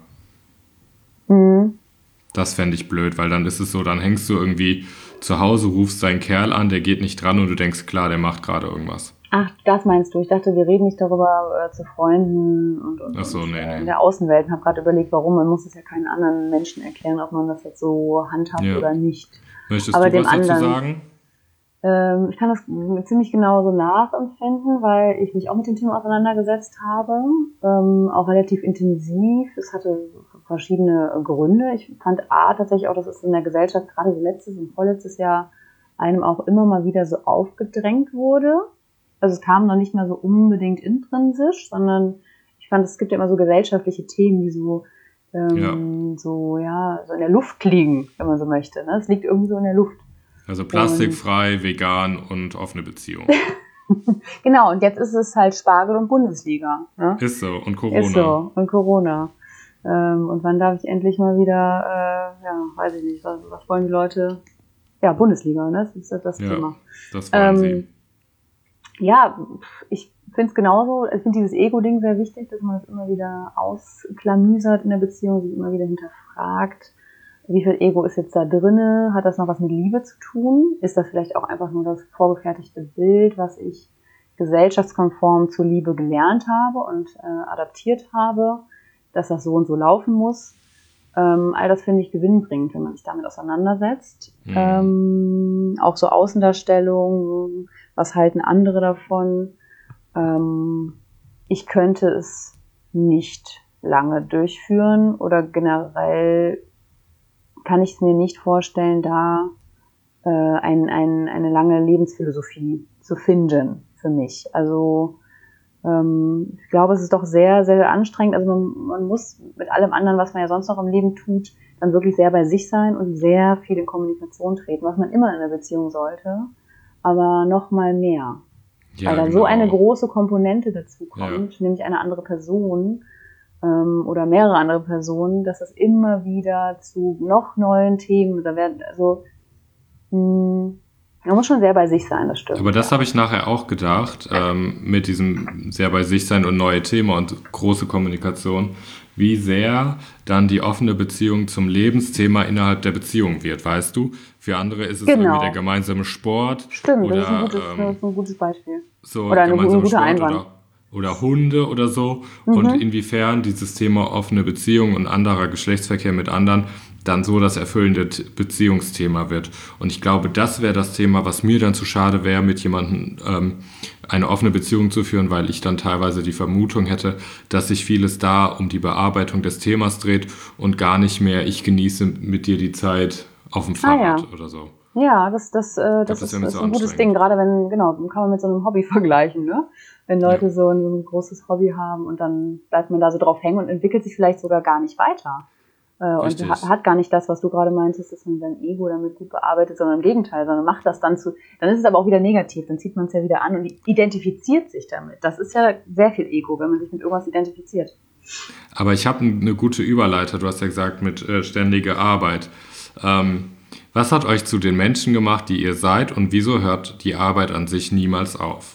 Mhm. Das fände ich blöd, weil dann ist es so, dann hängst du irgendwie zu Hause, rufst deinen Kerl an, der geht nicht dran und du denkst, klar, der macht gerade irgendwas. Ach, das meinst du. Ich dachte, wir reden nicht darüber äh, zu Freunden und, und, Ach so, und nee, äh, nee. in der Außenwelt. Ich habe gerade überlegt, warum. Man muss es ja keinen anderen Menschen erklären, ob man das jetzt so handhabt Ja. oder nicht. Möchtest Aber du dem was dazu anderen- sagen? Ähm, ich kann das ziemlich genauso nachempfinden, weil ich mich auch mit dem Thema auseinandergesetzt habe, ähm, auch relativ intensiv. Es hatte verschiedene Gründe. Ich fand A, tatsächlich auch, dass es in der Gesellschaft gerade so letztes und vorletztes Jahr einem auch immer mal wieder so aufgedrängt wurde. Also es kam noch nicht mehr so unbedingt intrinsisch, sondern ich fand, es gibt ja immer so gesellschaftliche Themen, die so ähm, so ja so in der Luft liegen, wenn man so möchte. Ne? Es liegt irgendwie so in der Luft. Also plastikfrei, vegan und offene Beziehung. Genau, und jetzt ist es halt Spargel und Bundesliga. Ne? Ist so. Und Corona. Ist so. Und Corona. Ähm, und wann darf ich endlich mal wieder, äh, ja, weiß ich nicht, was, was wollen die Leute? Ja, Bundesliga, ne? Das ist das, das Ja, Thema. das wollen Ähm, sie. Ja, ich finde es genauso. Ich finde dieses Ego-Ding sehr wichtig, dass man das immer wieder ausklamüsert in der Beziehung, sich immer wieder hinterfragt. Wie viel Ego ist jetzt da drinne? Hat das noch was mit Liebe zu tun? Ist das vielleicht auch einfach nur das vorgefertigte Bild, was ich gesellschaftskonform zur Liebe gelernt habe und äh, adaptiert habe, dass das so und so laufen muss? Ähm, all das finde ich gewinnbringend, wenn man sich damit auseinandersetzt. Mhm. Ähm, auch so Außendarstellungen, was halten andere davon? Ähm, ich könnte es nicht lange durchführen oder generell kann ich es mir nicht vorstellen, da äh, ein, ein, eine lange Lebensphilosophie zu finden für mich. Also ähm, ich glaube, es ist doch sehr, sehr anstrengend. Also man, man muss mit allem anderen, was man ja sonst noch im Leben tut, dann wirklich sehr bei sich sein und sehr viel in Kommunikation treten, was man immer in einer Beziehung sollte, aber noch mal mehr. Ja, weil da genau. so eine große Komponente dazu kommt, Ja. nämlich eine andere Person ähm, oder mehrere andere Personen, dass es immer wieder zu noch neuen Themen, da werden, also mh, man muss schon sehr bei sich sein, das stimmt. Aber das habe ich nachher auch gedacht, ähm, mit diesem sehr bei sich sein und neue Themen und große Kommunikation, wie sehr dann die offene Beziehung zum Lebensthema innerhalb der Beziehung wird, weißt du? Für andere ist es Genau. irgendwie der gemeinsame Sport. Stimmt, oder, das, ist ein gutes, ähm, das ist ein gutes Beispiel. so Oder eine, ein gemeinsamer guter Sport Einwand. oder, oder Hunde oder so. Mhm. Und inwiefern dieses Thema offene Beziehung und anderer Geschlechtsverkehr mit anderen dann so das erfüllende T- Beziehungsthema wird. Und ich glaube, das wäre das Thema, was mir dann zu schade wäre, mit jemandem ähm, eine offene Beziehung zu führen, weil ich dann teilweise die Vermutung hätte, dass sich vieles da um die Bearbeitung des Themas dreht und gar nicht mehr, ich genieße mit dir die Zeit auf dem Fahrrad Ah, ja. oder so. Ja, das, das, äh, das, das ist, wäre mir das so ist ein gutes anstrengend. Ding, gerade wenn, genau, kann man mit so einem Hobby vergleichen, ne? Wenn Leute Ja. so, ein, so ein großes Hobby haben und dann bleibt man da so drauf hängen und entwickelt sich vielleicht sogar gar nicht weiter. Äh, und Richtig. hat, hat gar nicht das, was du gerade meintest, dass man sein Ego damit gut bearbeitet, sondern im Gegenteil, sondern macht das dann zu, dann ist es aber auch wieder negativ, dann zieht man es ja wieder an und identifiziert sich damit. Das ist ja sehr viel Ego, wenn man sich mit irgendwas identifiziert. Aber ich habe eine gute Überleiter, du hast ja gesagt, mit äh, ständiger Arbeit. Ähm, was hat euch zu den Menschen gemacht, die ihr seid und wieso hört die Arbeit an sich niemals auf?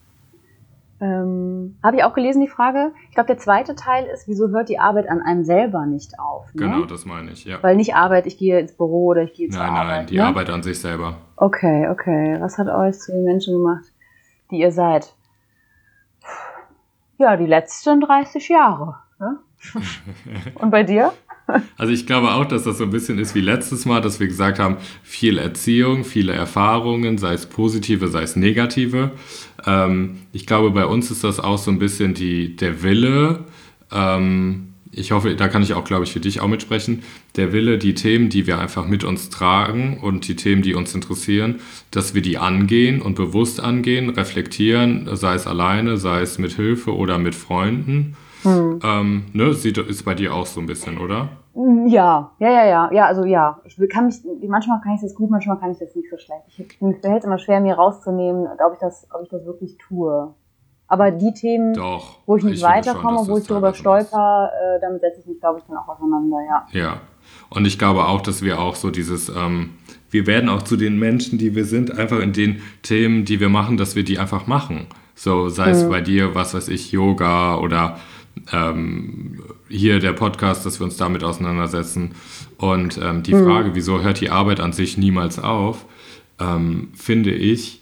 Ähm, Habe ich auch gelesen, die Frage. Ich glaube, der zweite Teil ist, wieso hört die Arbeit an einem selber nicht auf? Ne? Genau, das meine ich, ja. Weil nicht Arbeit, ich gehe ins Büro oder ich gehe zur Nein, Arbeit. nein, die ne? Arbeit an sich selber. Okay, okay. Was hat euch zu den Menschen gemacht, die ihr seid? Ja, die letzten dreißig Jahre. Ne? Und bei dir? Also ich glaube auch, dass das so ein bisschen ist wie letztes Mal, dass wir gesagt haben, viel Erziehung, viele Erfahrungen, sei es positive, sei es negative. Ähm, ich glaube, bei uns ist das auch so ein bisschen die, der Wille, ähm, ich hoffe, da kann ich auch, glaube ich, für dich auch mitsprechen, der Wille, die Themen, die wir einfach mit uns tragen und die Themen, die uns interessieren, dass wir die angehen und bewusst angehen, reflektieren, sei es alleine, sei es mit Hilfe oder mit Freunden. Hm. Ähm, ne, sieht, ist bei dir auch so ein bisschen, oder? Ja, ja, ja, ja, ja, also ja. Ich kann mich, manchmal kann ich das gut, manchmal kann ich das nicht so schlecht. Ich, mir fällt es immer schwer, mir rauszunehmen, ob ich das, ob ich das wirklich tue. Aber die Themen, Doch, wo ich nicht ich weiterkomme, schon, wo ich darüber stolper, äh, damit setze ich mich, glaube ich, dann auch auseinander, ja. Ja, und ich glaube auch, dass wir auch so dieses, ähm, wir werden auch zu den Menschen, die wir sind, einfach in den Themen, die wir machen, dass wir die einfach machen. So, sei es mhm. bei dir, was weiß ich, Yoga oder ähm, hier der Podcast, dass wir uns damit auseinandersetzen. Und ähm, die mhm. Frage, wieso hört die Arbeit an sich niemals auf, ähm, finde ich,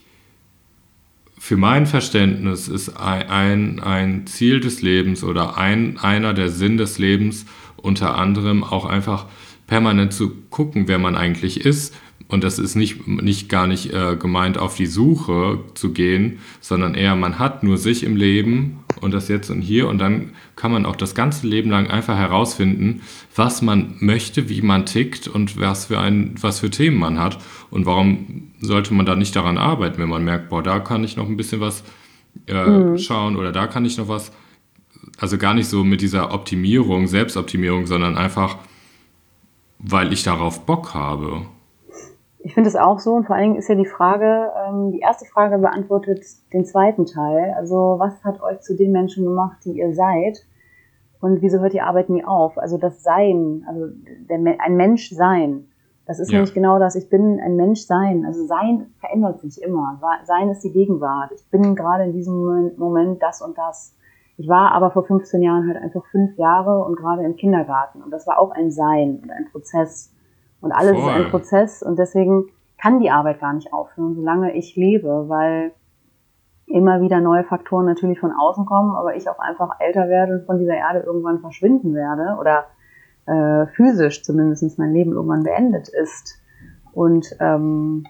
für mein Verständnis ist ein, ein, ein Ziel des Lebens oder ein, einer der Sinn des Lebens unter anderem auch einfach permanent zu gucken, wer man eigentlich ist. Und das ist nicht, nicht gar nicht äh, gemeint, auf die Suche zu gehen, sondern eher, man hat nur sich im Leben und das Jetzt und Hier. Und dann kann man auch das ganze Leben lang einfach herausfinden, was man möchte, wie man tickt und was für, ein, was für Themen man hat. Und warum sollte man da nicht daran arbeiten, wenn man merkt, boah, da kann ich noch ein bisschen was äh, mhm. schauen oder da kann ich noch was. Also gar nicht so mit dieser Optimierung, Selbstoptimierung, sondern einfach, weil ich darauf Bock habe. Ich finde es auch so, und vor allen Dingen ist ja die Frage, ähm, die erste Frage beantwortet den zweiten Teil. Also was hat euch zu den Menschen gemacht, die ihr seid? Und wieso hört die Arbeit nie auf? Also das Sein, also der, ein Mensch sein, das ist ja. nämlich genau das, ich bin ein Mensch sein. Also Sein verändert sich immer. Sein ist die Gegenwart. Ich bin gerade in diesem Moment das und das. Ich war aber vor fünfzehn Jahren halt einfach fünf Jahre und gerade im Kindergarten. Und das war auch ein Sein und ein Prozess. Und alles Voll. ist ein Prozess und deswegen kann die Arbeit gar nicht aufhören, solange ich lebe, weil immer wieder neue Faktoren natürlich von außen kommen, aber ich auch einfach älter werde und von dieser Erde irgendwann verschwinden werde oder äh, physisch zumindest mein Leben irgendwann beendet ist. Und ähm,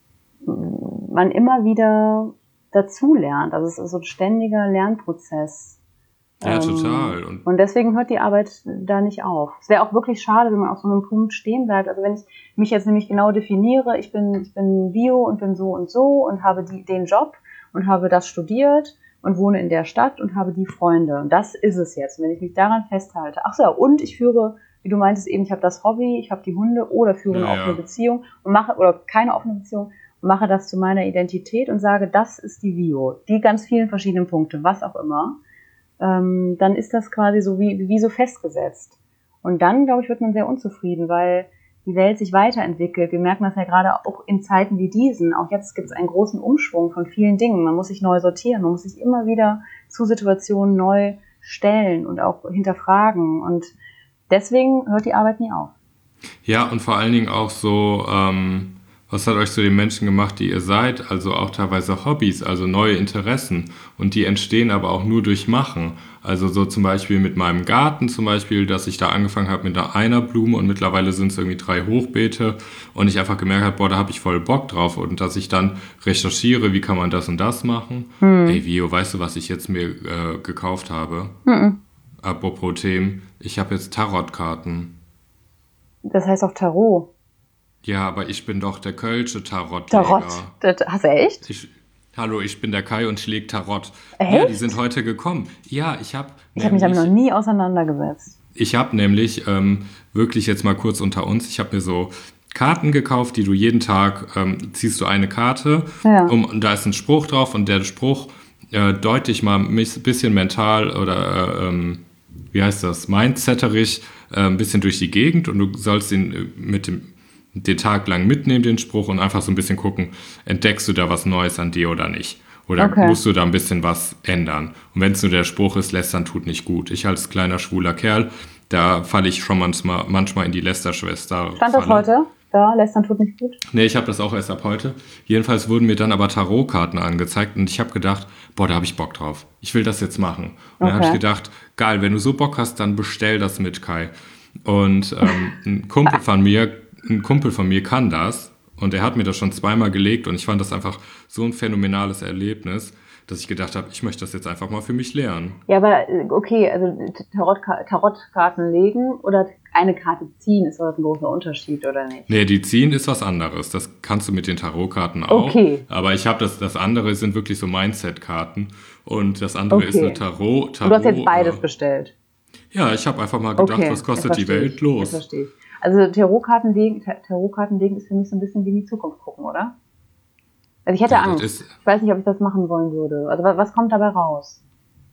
man immer wieder dazulernt. Also es ist so ein ständiger Lernprozess. Ja, total. Und, und deswegen hört die Arbeit da nicht auf. Es wäre auch wirklich schade, wenn man auf so einem Punkt stehen bleibt. Also wenn ich mich jetzt nämlich genau definiere, ich bin, ich bin Bio und bin so und so und habe die, den Job und habe das studiert und wohne in der Stadt und habe die Freunde. Und das ist es jetzt. Und wenn ich mich daran festhalte, ach so, und ich führe, wie du meintest eben, ich habe das Hobby, ich habe die Hunde oder führe eine ja, offene ja. Beziehung und mache, oder keine offene Beziehung, und mache das zu meiner Identität und sage, das ist die Bio. Die ganz vielen verschiedenen Punkte, was auch immer. Ähm, dann ist das quasi so wie, wie so festgesetzt. Und dann, glaube ich, wird man sehr unzufrieden, weil die Welt sich weiterentwickelt. Wir merken das ja gerade auch in Zeiten wie diesen. Auch jetzt gibt es einen großen Umschwung von vielen Dingen. Man muss sich neu sortieren, man muss sich immer wieder zu Situationen neu stellen und auch hinterfragen. Und deswegen hört die Arbeit nie auf. Ja, und vor allen Dingen auch so, ähm, was hat euch zu den Menschen gemacht, die ihr seid? Also auch teilweise Hobbys, also neue Interessen. Und die entstehen aber auch nur durch Machen. Also so zum Beispiel mit meinem Garten zum Beispiel, dass ich da angefangen habe mit einer Einerblume und mittlerweile sind es irgendwie drei Hochbeete und ich einfach gemerkt habe, boah, da habe ich voll Bock drauf und dass ich dann recherchiere, wie kann man das und das machen. Hm. Ey, Vio, weißt du, was ich jetzt mir äh, gekauft habe? Hm. Apropos Themen, ich habe jetzt Tarotkarten. Das heißt auch Tarot. Ja, aber ich bin doch der Kölsche Tarotleger. Tarot? Das, hast du echt? Ich, hallo, ich bin der Kai und ich leg Tarot. Echt? Ja, die sind heute gekommen. Ja, ich habe Ich habe mich damit noch nie auseinandergesetzt. Ich habe nämlich, ähm, wirklich jetzt mal kurz unter uns, ich habe mir so Karten gekauft, die du jeden Tag, ähm, ziehst du eine Karte, ja. um, und da ist ein Spruch drauf und der Spruch äh, deut dich mal ein bisschen mental oder, äh, ähm, wie heißt das, mindsetterig äh, ein bisschen durch die Gegend und du sollst ihn äh, mit dem den Tag lang mitnehmen, den Spruch, und einfach so ein bisschen gucken, entdeckst du da was Neues an dir oder nicht? Oder okay. musst du da ein bisschen was ändern? Und wenn es nur der Spruch ist, lästern tut nicht gut. Ich als kleiner schwuler Kerl, da falle ich schon manchmal, manchmal in die Lästerschwester. Stand das heute? Da, lästern tut nicht gut? Nee, ich habe das auch erst ab heute. Jedenfalls wurden mir dann aber Tarotkarten angezeigt und ich habe gedacht, boah, da habe ich Bock drauf. Ich will das jetzt machen. Und okay. dann habe ich gedacht, geil, wenn du so Bock hast, dann bestell das mit, Kai. Und ähm, ein Kumpel von mir Ein Kumpel von mir kann das und er hat mir das schon zweimal gelegt und ich fand das einfach so ein phänomenales Erlebnis, dass ich gedacht habe, ich möchte das jetzt einfach mal für mich lernen. Ja, aber okay, also Tarot- Tarotkarten legen oder eine Karte ziehen ist doch ein großer Unterschied, oder nicht? Nee, die ziehen ist was anderes. Das kannst du mit den Tarotkarten auch. Okay. Aber ich habe das, das andere sind wirklich so Mindset-Karten. Und das andere Okay. ist eine Tarot. Tarot Du hast jetzt beides äh, bestellt. Ja, ich habe einfach mal gedacht, Okay, was kostet das die verstehe Welt ich, los? Das verstehe ich. Also Tarotkarten legen, Tarotkarten legen ist für mich so ein bisschen wie in die Zukunft gucken, oder? Also ich hätte Ja, das Angst. ist- Ich weiß nicht, ob ich das machen wollen würde. Also wa- was kommt dabei raus?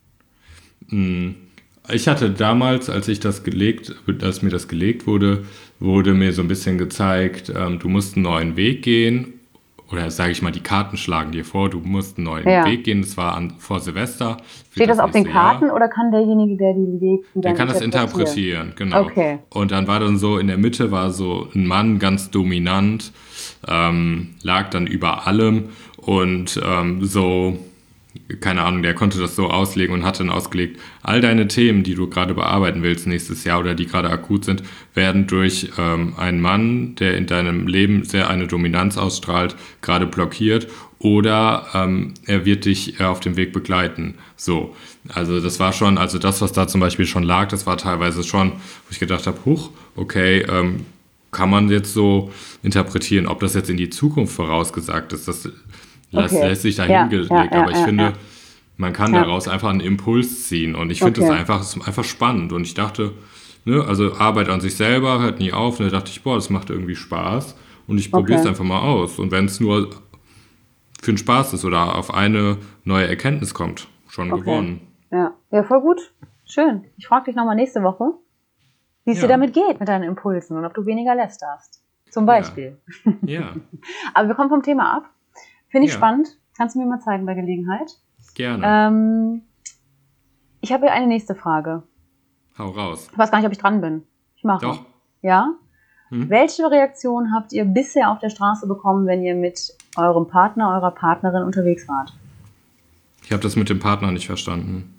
Ich hatte damals, als ich das gelegt, als mir das gelegt wurde, wurde mir so ein bisschen gezeigt, ähm, du musst einen neuen Weg gehen. Oder sage ich mal, die Karten schlagen dir vor, du musst einen neuen Ja. Weg gehen. Das war an, vor Silvester. für Steht das auf den nächste Jahr. Karten oder kann derjenige, der die legt, die Der dann kann das interpretieren, genau. Okay. Und dann war dann so, in der Mitte war so ein Mann, ganz dominant, ähm, lag dann über allem und ähm, so, keine Ahnung, der konnte das so auslegen und hat dann ausgelegt, all deine Themen, die du gerade bearbeiten willst nächstes Jahr oder die gerade akut sind, werden durch ähm, einen Mann, der in deinem Leben sehr eine Dominanz ausstrahlt, gerade blockiert oder ähm, er wird dich äh, auf dem Weg begleiten. So, also das war schon, also das, was da zum Beispiel schon lag, das war teilweise schon, wo ich gedacht habe, huch, okay, ähm, kann man jetzt so interpretieren, ob das jetzt in die Zukunft vorausgesagt ist, das lässt, Okay. lässt sich da Ja, hingelegt, ja, ja, aber ich ja, finde, ja. man kann Ja. daraus einfach einen Impuls ziehen und ich finde Okay. das einfach, es ist einfach spannend und ich dachte, ne, also Arbeit an sich selber hört nie auf und da dachte ich, boah, das macht irgendwie Spaß und ich probiere es Okay. einfach mal aus und wenn es nur für den Spaß ist oder auf eine neue Erkenntnis kommt, schon Okay. gewonnen. Ja. Ja, voll gut. Schön. Ich frage dich nochmal nächste Woche, wie es Ja. dir damit geht mit deinen Impulsen und ob du weniger lästerst. Zum Beispiel. Ja, Aber wir kommen vom Thema ab. Finde ich Ja. spannend. Kannst du mir mal zeigen bei Gelegenheit. gerne. Ähm, ich habe eine nächste Frage. Hau raus. Ich weiß gar nicht, ob ich dran bin. Ich mache. Doch. Ja? Hm? Welche Reaktion habt ihr bisher auf der Straße bekommen, wenn ihr mit eurem Partner, eurer Partnerin unterwegs wart? Ich habe das mit dem Partner nicht verstanden.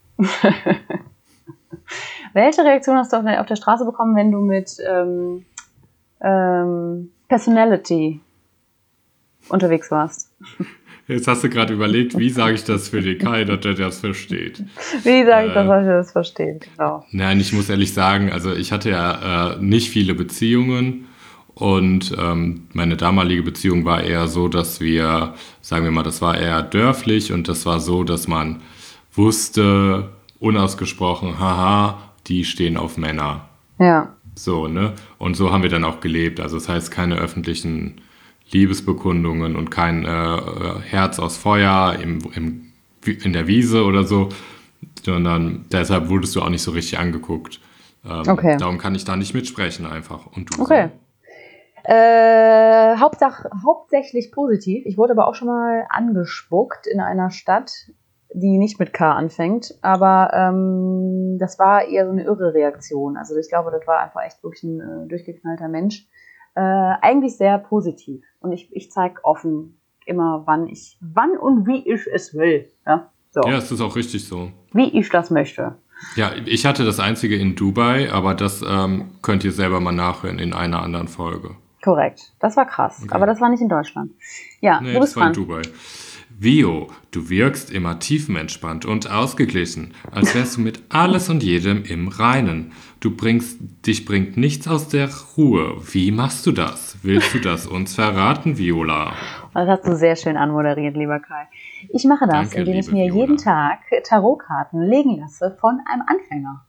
Welche Reaktion hast du auf der, auf der Straße bekommen, wenn du mit ähm, ähm, Personality unterwegs warst? Jetzt hast du gerade überlegt, wie sage ich das für den Kai, dass der das versteht. Wie sage ich Äh, das, dass ihr das versteht? Genau. Nein, ich muss ehrlich sagen, also ich hatte ja äh, nicht viele Beziehungen und ähm, meine damalige Beziehung war eher so, dass wir, sagen wir mal, das war eher dörflich und das war so, dass man wusste, unausgesprochen, haha, die stehen auf Männer. Ja. So, ne? Und so haben wir dann auch gelebt. Also das heißt, keine öffentlichen Liebesbekundungen und kein äh, Herz aus Feuer im, im, in der Wiese oder so, sondern deshalb wurdest du auch nicht so richtig angeguckt. Ähm, Okay. Darum kann ich da nicht mitsprechen einfach. Und du? Okay. Äh, Hauptsach, hauptsächlich positiv. Ich wurde aber auch schon mal angespuckt in einer Stadt, die nicht mit K anfängt. Aber ähm, das war eher so eine irre Reaktion. Also ich glaube, das war einfach echt wirklich ein äh, durchgeknallter Mensch. Äh, eigentlich sehr positiv. Und ich, ich zeige offen immer, wann ich, wann und wie ich es will. Ja, so. Ja, es ist auch richtig so. Wie ich das möchte. Ja, ich hatte das einzige in Dubai, aber das ähm, könnt ihr selber mal nachhören in einer anderen Folge. Korrekt. Das war krass. Okay. Aber das war nicht in Deutschland. Ja, Nee, du bist das war in dran. Dubai. Vio, du wirkst immer tiefenentspannt und ausgeglichen, als wärst du mit alles und jedem im Reinen. Du bringst, dich bringt nichts aus der Ruhe. Wie machst du das? Willst du das uns verraten, Viola? Das hast du sehr schön anmoderiert, lieber Kai. Ich mache das, Danke, indem ich liebe mir Viola. jeden Tag Tarotkarten legen lasse von einem Anfänger.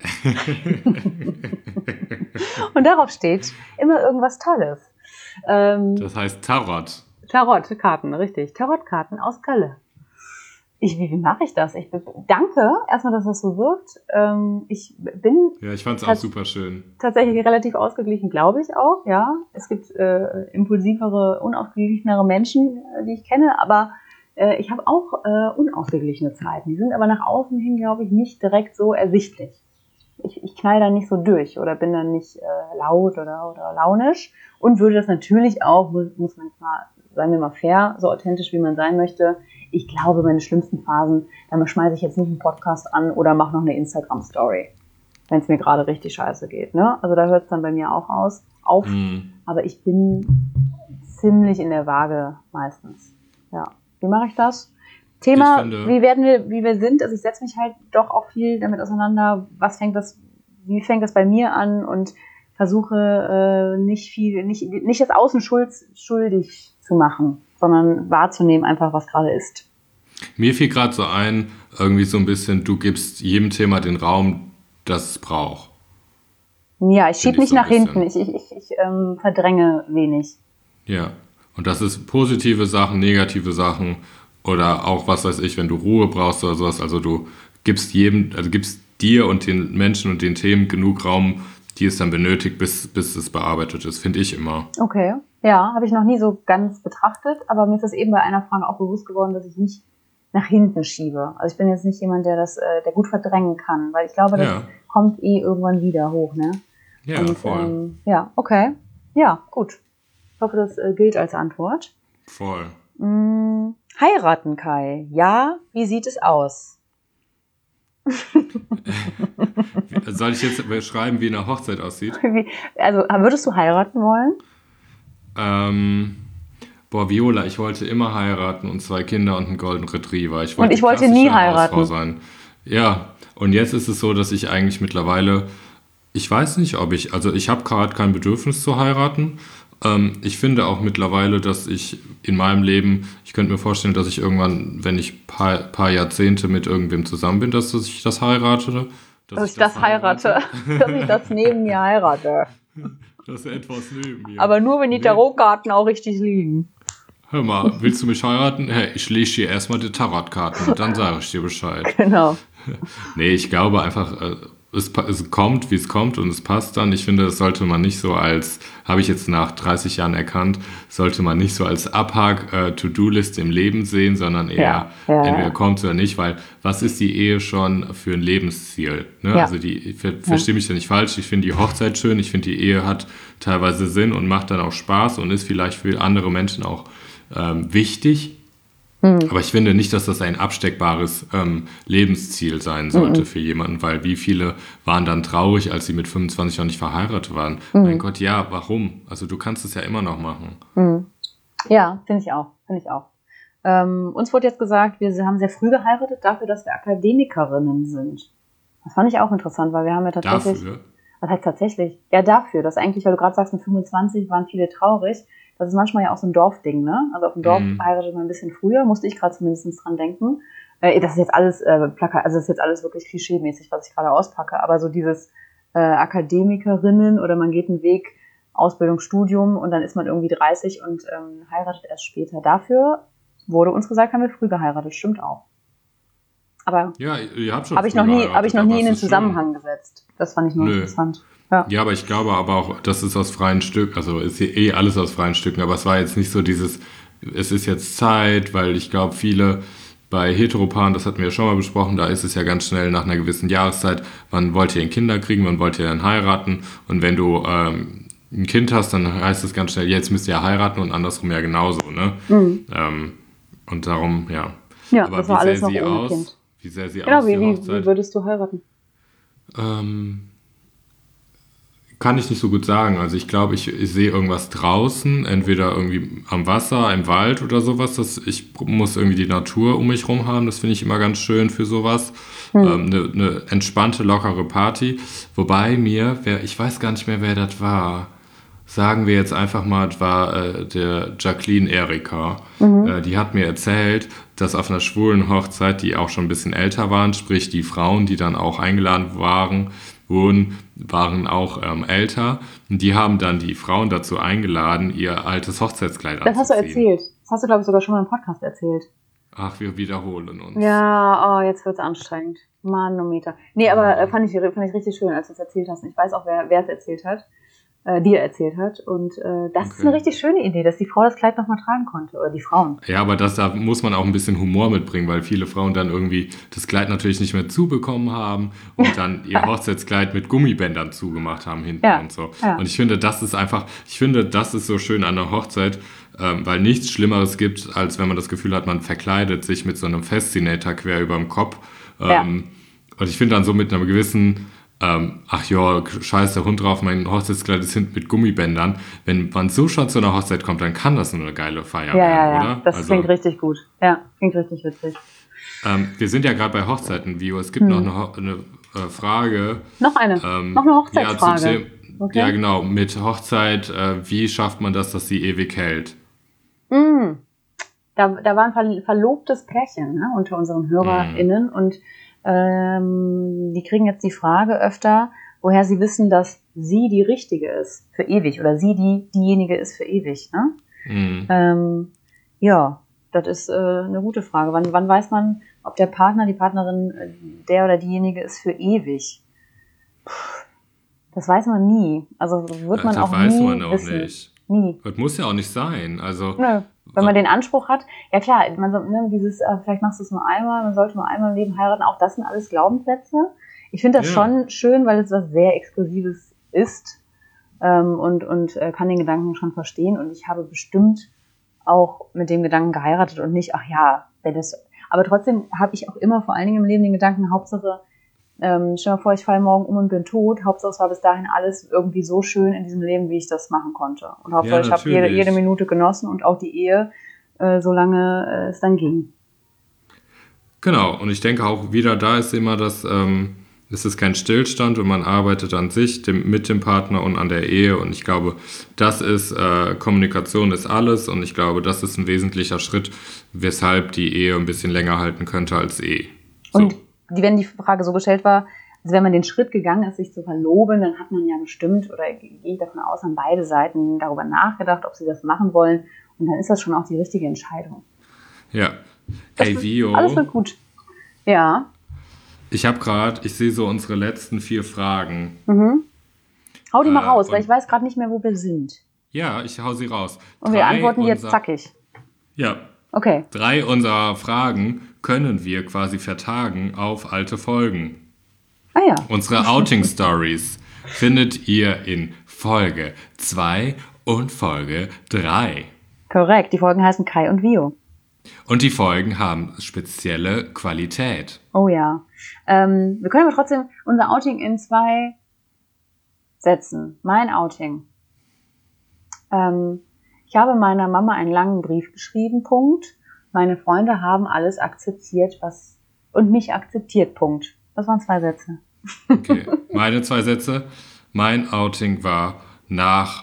Und darauf steht immer irgendwas Tolles. Ähm, Das heißt Tarot. Tarotkarten, richtig. Tarotkarten aus Kölle. Ich, wie, wie mache ich das? Ich be- danke erstmal, dass das so wirkt. Ähm, ich bin Ja, ich fand's auch Tats- super schön. tatsächlich relativ ausgeglichen, glaube ich auch. Ja, es gibt äh, impulsivere, unausgeglichenere Menschen, äh, die ich kenne, aber äh, ich habe auch äh, unausgeglichene Zeiten. Die sind aber nach außen hin, glaube ich, nicht direkt so ersichtlich. Ich, ich knall da nicht so durch oder bin dann nicht äh, laut oder, oder launisch und würde das natürlich auch, muss, muss man mal, seien wir mal fair, so authentisch wie man sein möchte. Ich glaube, meine schlimmsten Phasen, da schmeiße ich jetzt nicht einen Podcast an oder mache noch eine Instagram-Story, wenn es mir gerade richtig scheiße geht. Ne? Also da hört es dann bei mir auch aus, auf. Mhm. Aber ich bin ziemlich in der Waage meistens. Ja. Wie mache ich das? Thema, finde, wie werden wir, wie wir sind, also ich setze mich halt doch auch viel damit auseinander, was fängt das, wie fängt das bei mir an und versuche äh, nicht viel, nicht, nicht das Außen schuld, schuldig zu machen, sondern wahrzunehmen einfach, was gerade ist. Mir fiel gerade so ein, irgendwie so ein bisschen, du gibst jedem Thema den Raum, das es braucht. Ja, ich schiebe nicht so nach bisschen. hinten, ich, ich, ich, ich ähm, verdränge wenig. Ja, und das ist positive Sachen, negative Sachen oder auch, was weiß ich, wenn du Ruhe brauchst oder sowas. Also du gibst jedem, also gibst dir und den Menschen und den Themen genug Raum, die es dann benötigt, bis, bis es bearbeitet ist, finde ich immer. Okay, ja, habe ich noch nie so ganz betrachtet, aber mir ist das eben bei einer Frage auch bewusst geworden, dass ich nicht nach hinten schiebe. Also ich bin jetzt nicht jemand, der das, äh, der gut verdrängen kann, weil ich glaube, das Ja. kommt eh irgendwann wieder hoch, ne? Ja, Und, voll. Ähm, ja, okay. Ja, gut. Ich hoffe, das äh, gilt als Antwort. Voll. Hm, heiraten, Kai. Ja, wie sieht es aus? Soll ich jetzt beschreiben, wie eine Hochzeit aussieht? Wie, also, würdest du heiraten wollen? Ähm, boah, Viola, ich wollte immer heiraten und zwei Kinder und einen Golden Retriever. Ich wollte Und ich die wollte nie klassische heiraten. Hausfrau sein. Ja, und jetzt ist es so, dass ich eigentlich mittlerweile, ich weiß nicht, ob ich, also ich habe gerade kein Bedürfnis zu heiraten. Ähm, ich finde auch mittlerweile, dass ich in meinem Leben, ich könnte mir vorstellen, dass ich irgendwann, wenn ich ein paar, paar Jahrzehnte mit irgendwem zusammen bin, dass ich das heirate. Dass ich das heirate. Dass ich das neben mir heirate. Das ist etwas neben mir. Aber nur, wenn die Nee. Tarotkarten auch richtig liegen. Hör mal, willst du mich heiraten? Hey, ich lese dir erstmal die Tarotkarten und dann sage ich dir Bescheid. Genau. Nee, ich glaube einfach, äh, es, pa- es kommt, wie es kommt und es passt dann. Ich finde, das sollte man nicht so als, habe ich jetzt nach dreißig Jahren erkannt, sollte man nicht so als Abhak-To-Do-Liste im Leben sehen, sondern eher Ja, ja, entweder ja. kommt oder nicht, weil was ist die Ehe schon für ein Lebensziel? Ne? Ja. Also die, ich ver verstehe mich da nicht falsch, ich finde die Hochzeit schön, ich finde die Ehe hat teilweise Sinn und macht dann auch Spaß und ist vielleicht für andere Menschen auch ähm, wichtig. Aber ich finde nicht, dass das ein absteckbares ähm, Lebensziel sein sollte für jemanden, weil wie viele waren dann traurig, als sie mit fünfundzwanzig noch nicht verheiratet waren. Mein Gott, ja, warum? Also du kannst es ja immer noch machen. Ja, finde ich auch. Finde ich auch. Ähm, uns wurde jetzt gesagt, wir haben sehr früh geheiratet, dafür, dass wir Akademikerinnen sind. Das fand ich auch interessant, weil wir haben ja tatsächlich... Dafür? Was heißt tatsächlich? Ja, dafür, dass eigentlich, weil du gerade sagst, mit fünfundzwanzig waren viele traurig. Das ist manchmal ja auch so ein Dorfding, ne? Also auf dem Dorf Mhm. heiratet man ein bisschen früher, musste ich gerade zumindest dran denken. Äh, das ist jetzt alles äh, Plaka, also das ist jetzt alles wirklich klischeemäßig, was ich gerade auspacke, aber so dieses äh, Akademikerinnen oder man geht einen Weg, Ausbildung, Studium und dann ist man irgendwie dreißig und ähm, heiratet erst später. Dafür wurde uns gesagt, haben wir früh geheiratet, stimmt auch. Aber Ja, ihr habt schon habe ich früh noch nie, geheiratet, habe ich noch aber nie in es den ist schön. Zusammenhang gesetzt. Das fand ich nur Nö. interessant. Ja. Ja, aber ich glaube aber auch, das ist aus freien Stücken, also ist hier eh alles aus freien Stücken, aber es war jetzt nicht so dieses, es ist jetzt Zeit, weil ich glaube, viele bei Heteropaaren, das hatten wir ja schon mal besprochen, da ist es ja ganz schnell nach einer gewissen Jahreszeit, wann wollt ihr ein Kinder kriegen, wann wollt ihr dann heiraten und wenn du ähm, ein Kind hast, dann heißt es ganz schnell, jetzt müsst ihr heiraten und andersrum ja genauso, ne? Mhm. Ähm, und darum, ja. Ja, aber das wie war sähe alles noch sie ohne aus? Kind. Wie sähe sie Genau, aus, wie, die wie, Hochzeit? wie würdest du heiraten? Ähm, kann ich nicht so gut sagen. Also ich glaube, ich, ich sehe irgendwas draußen, entweder irgendwie am Wasser, im Wald oder sowas. Das, ich muss irgendwie die Natur um mich rum haben. Das finde ich immer ganz schön für sowas. Eine ähm, ne, ne entspannte, lockere Party. Wobei mir, wer, ich weiß gar nicht mehr, wer das war. Sagen wir jetzt einfach mal, das war äh, der Jacqueline Erika. Mhm. Äh, die hat mir erzählt, dass auf einer schwulen Hochzeit, die auch schon ein bisschen älter waren, sprich die Frauen, die dann auch eingeladen waren, wurden, waren auch ähm, älter. Und die haben dann die Frauen dazu eingeladen, ihr altes Hochzeitskleid anzuziehen. Das hast du erzählt. Das hast du, glaube ich, sogar schon mal im Podcast erzählt. Ach, wir wiederholen uns. Ja, oh, jetzt wird's anstrengend. Manometer. Nee, aber äh, fand, ich, fand ich richtig schön, als du es erzählt hast. Ich weiß auch, wer wer es erzählt hat. Äh, dir erzählt hat. Und äh, das okay. ist eine richtig schöne Idee, dass die Frau das Kleid nochmal tragen konnte. Oder die Frauen. Ja, aber das, da muss man auch ein bisschen Humor mitbringen, weil viele Frauen dann irgendwie das Kleid natürlich nicht mehr zubekommen haben und dann ihr Hochzeitskleid mit Gummibändern zugemacht haben hinten ja. und so. Ja. Und ich finde, das ist einfach, ich finde, das ist so schön an der Hochzeit, ähm, weil nichts Schlimmeres gibt, als wenn man das Gefühl hat, man verkleidet sich mit so einem Fascinator quer über dem Kopf. Ähm, ja. Und ich finde dann so mit einer gewissen ähm, ach ja, scheiß der Hund drauf, mein Hochzeitskleid ist hinten mit Gummibändern. Wenn man so schon zu einer Hochzeit kommt, dann kann das nur eine geile Feier ja, werden, ja, ja. oder? Das also, klingt richtig gut. Ja, klingt richtig witzig. Ähm, wir sind ja gerade bei Hochzeiten, Vio. Es gibt hm. noch eine, eine äh, Frage. Noch eine? Ähm, noch eine Hochzeitsfrage? Ja, zu dem, okay. ja, genau. Mit Hochzeit, äh, wie schafft man das, dass sie ewig hält? Mm. Da, da war ein ver- verlobtes Pärchen, ne, unter unseren HörerInnen mm. und ähm, die kriegen jetzt die Frage öfter, woher sie wissen, dass sie die Richtige ist für ewig oder sie die diejenige ist für ewig. Ne? Mm. Ähm, ja, das ist äh, eine gute Frage. Wann, wann weiß man, ob der Partner, die Partnerin, der oder diejenige ist für ewig? Puh, das weiß man nie. Also wird man ja, auch weiß nie man auch wissen. Nicht. Nie. Das muss ja auch nicht sein. Also, Nö. Wenn man den Anspruch hat, ja klar, man so, ne, dieses, äh, vielleicht machst du es nur einmal, man sollte nur einmal im Leben heiraten, auch das sind alles Glaubensplätze. Ich finde das ja. schon schön, weil es was sehr Exklusives ist ähm, und, und äh, kann den Gedanken schon verstehen und ich habe bestimmt auch mit dem Gedanken geheiratet und nicht, ach ja, wenn das. Aber trotzdem habe ich auch immer vor allen Dingen im Leben den Gedanken, Hauptsache, ähm, stell dir mal vor, ich falle morgen um und bin tot. Hauptsache, es war bis dahin alles irgendwie so schön in diesem Leben, wie ich das machen konnte. Und Hauptsache, ja, ich habe jede, jede Minute genossen und auch die Ehe, äh, solange äh, es dann ging. Genau, und ich denke auch wieder, da ist immer das, ähm, es ist kein Stillstand und man arbeitet an sich dem, mit dem Partner und an der Ehe und ich glaube, das ist, äh, Kommunikation ist alles und ich glaube, das ist ein wesentlicher Schritt, weshalb die Ehe ein bisschen länger halten könnte als eh. So. Und die, wenn die Frage so gestellt war, also wenn man den Schritt gegangen ist, sich zu verloben, dann hat man ja bestimmt, oder gehe ich davon aus, haben beide Seiten darüber nachgedacht, ob sie das machen wollen und dann ist das schon auch die richtige Entscheidung. Ja. Das Hey, wird, Vio. alles wird gut. Ja. Ich habe gerade, ich sehe so unsere letzten vier Fragen. Mhm. Hau die mal äh, raus, weil ich weiß gerade nicht mehr, wo wir sind. Ja, ich hau sie raus. Und wir antworten jetzt zackig. Ja. Okay. Drei unserer Fragen können wir quasi vertagen auf alte Folgen. Ah ja. Unsere Outing-Stories findet ihr in Folge zwei und Folge drei. Korrekt, die Folgen heißen Kai und Vio. Und die Folgen haben spezielle Qualität. Oh ja. Ähm, wir können aber trotzdem unser Outing in zwei Sätzen. Mein Outing. Ähm, ich habe meiner Mama einen langen Brief geschrieben, Punkt. Meine Freunde haben alles akzeptiert, was und mich akzeptiert, Punkt. Das waren zwei Sätze. Okay, meine zwei Sätze. Mein Outing war nach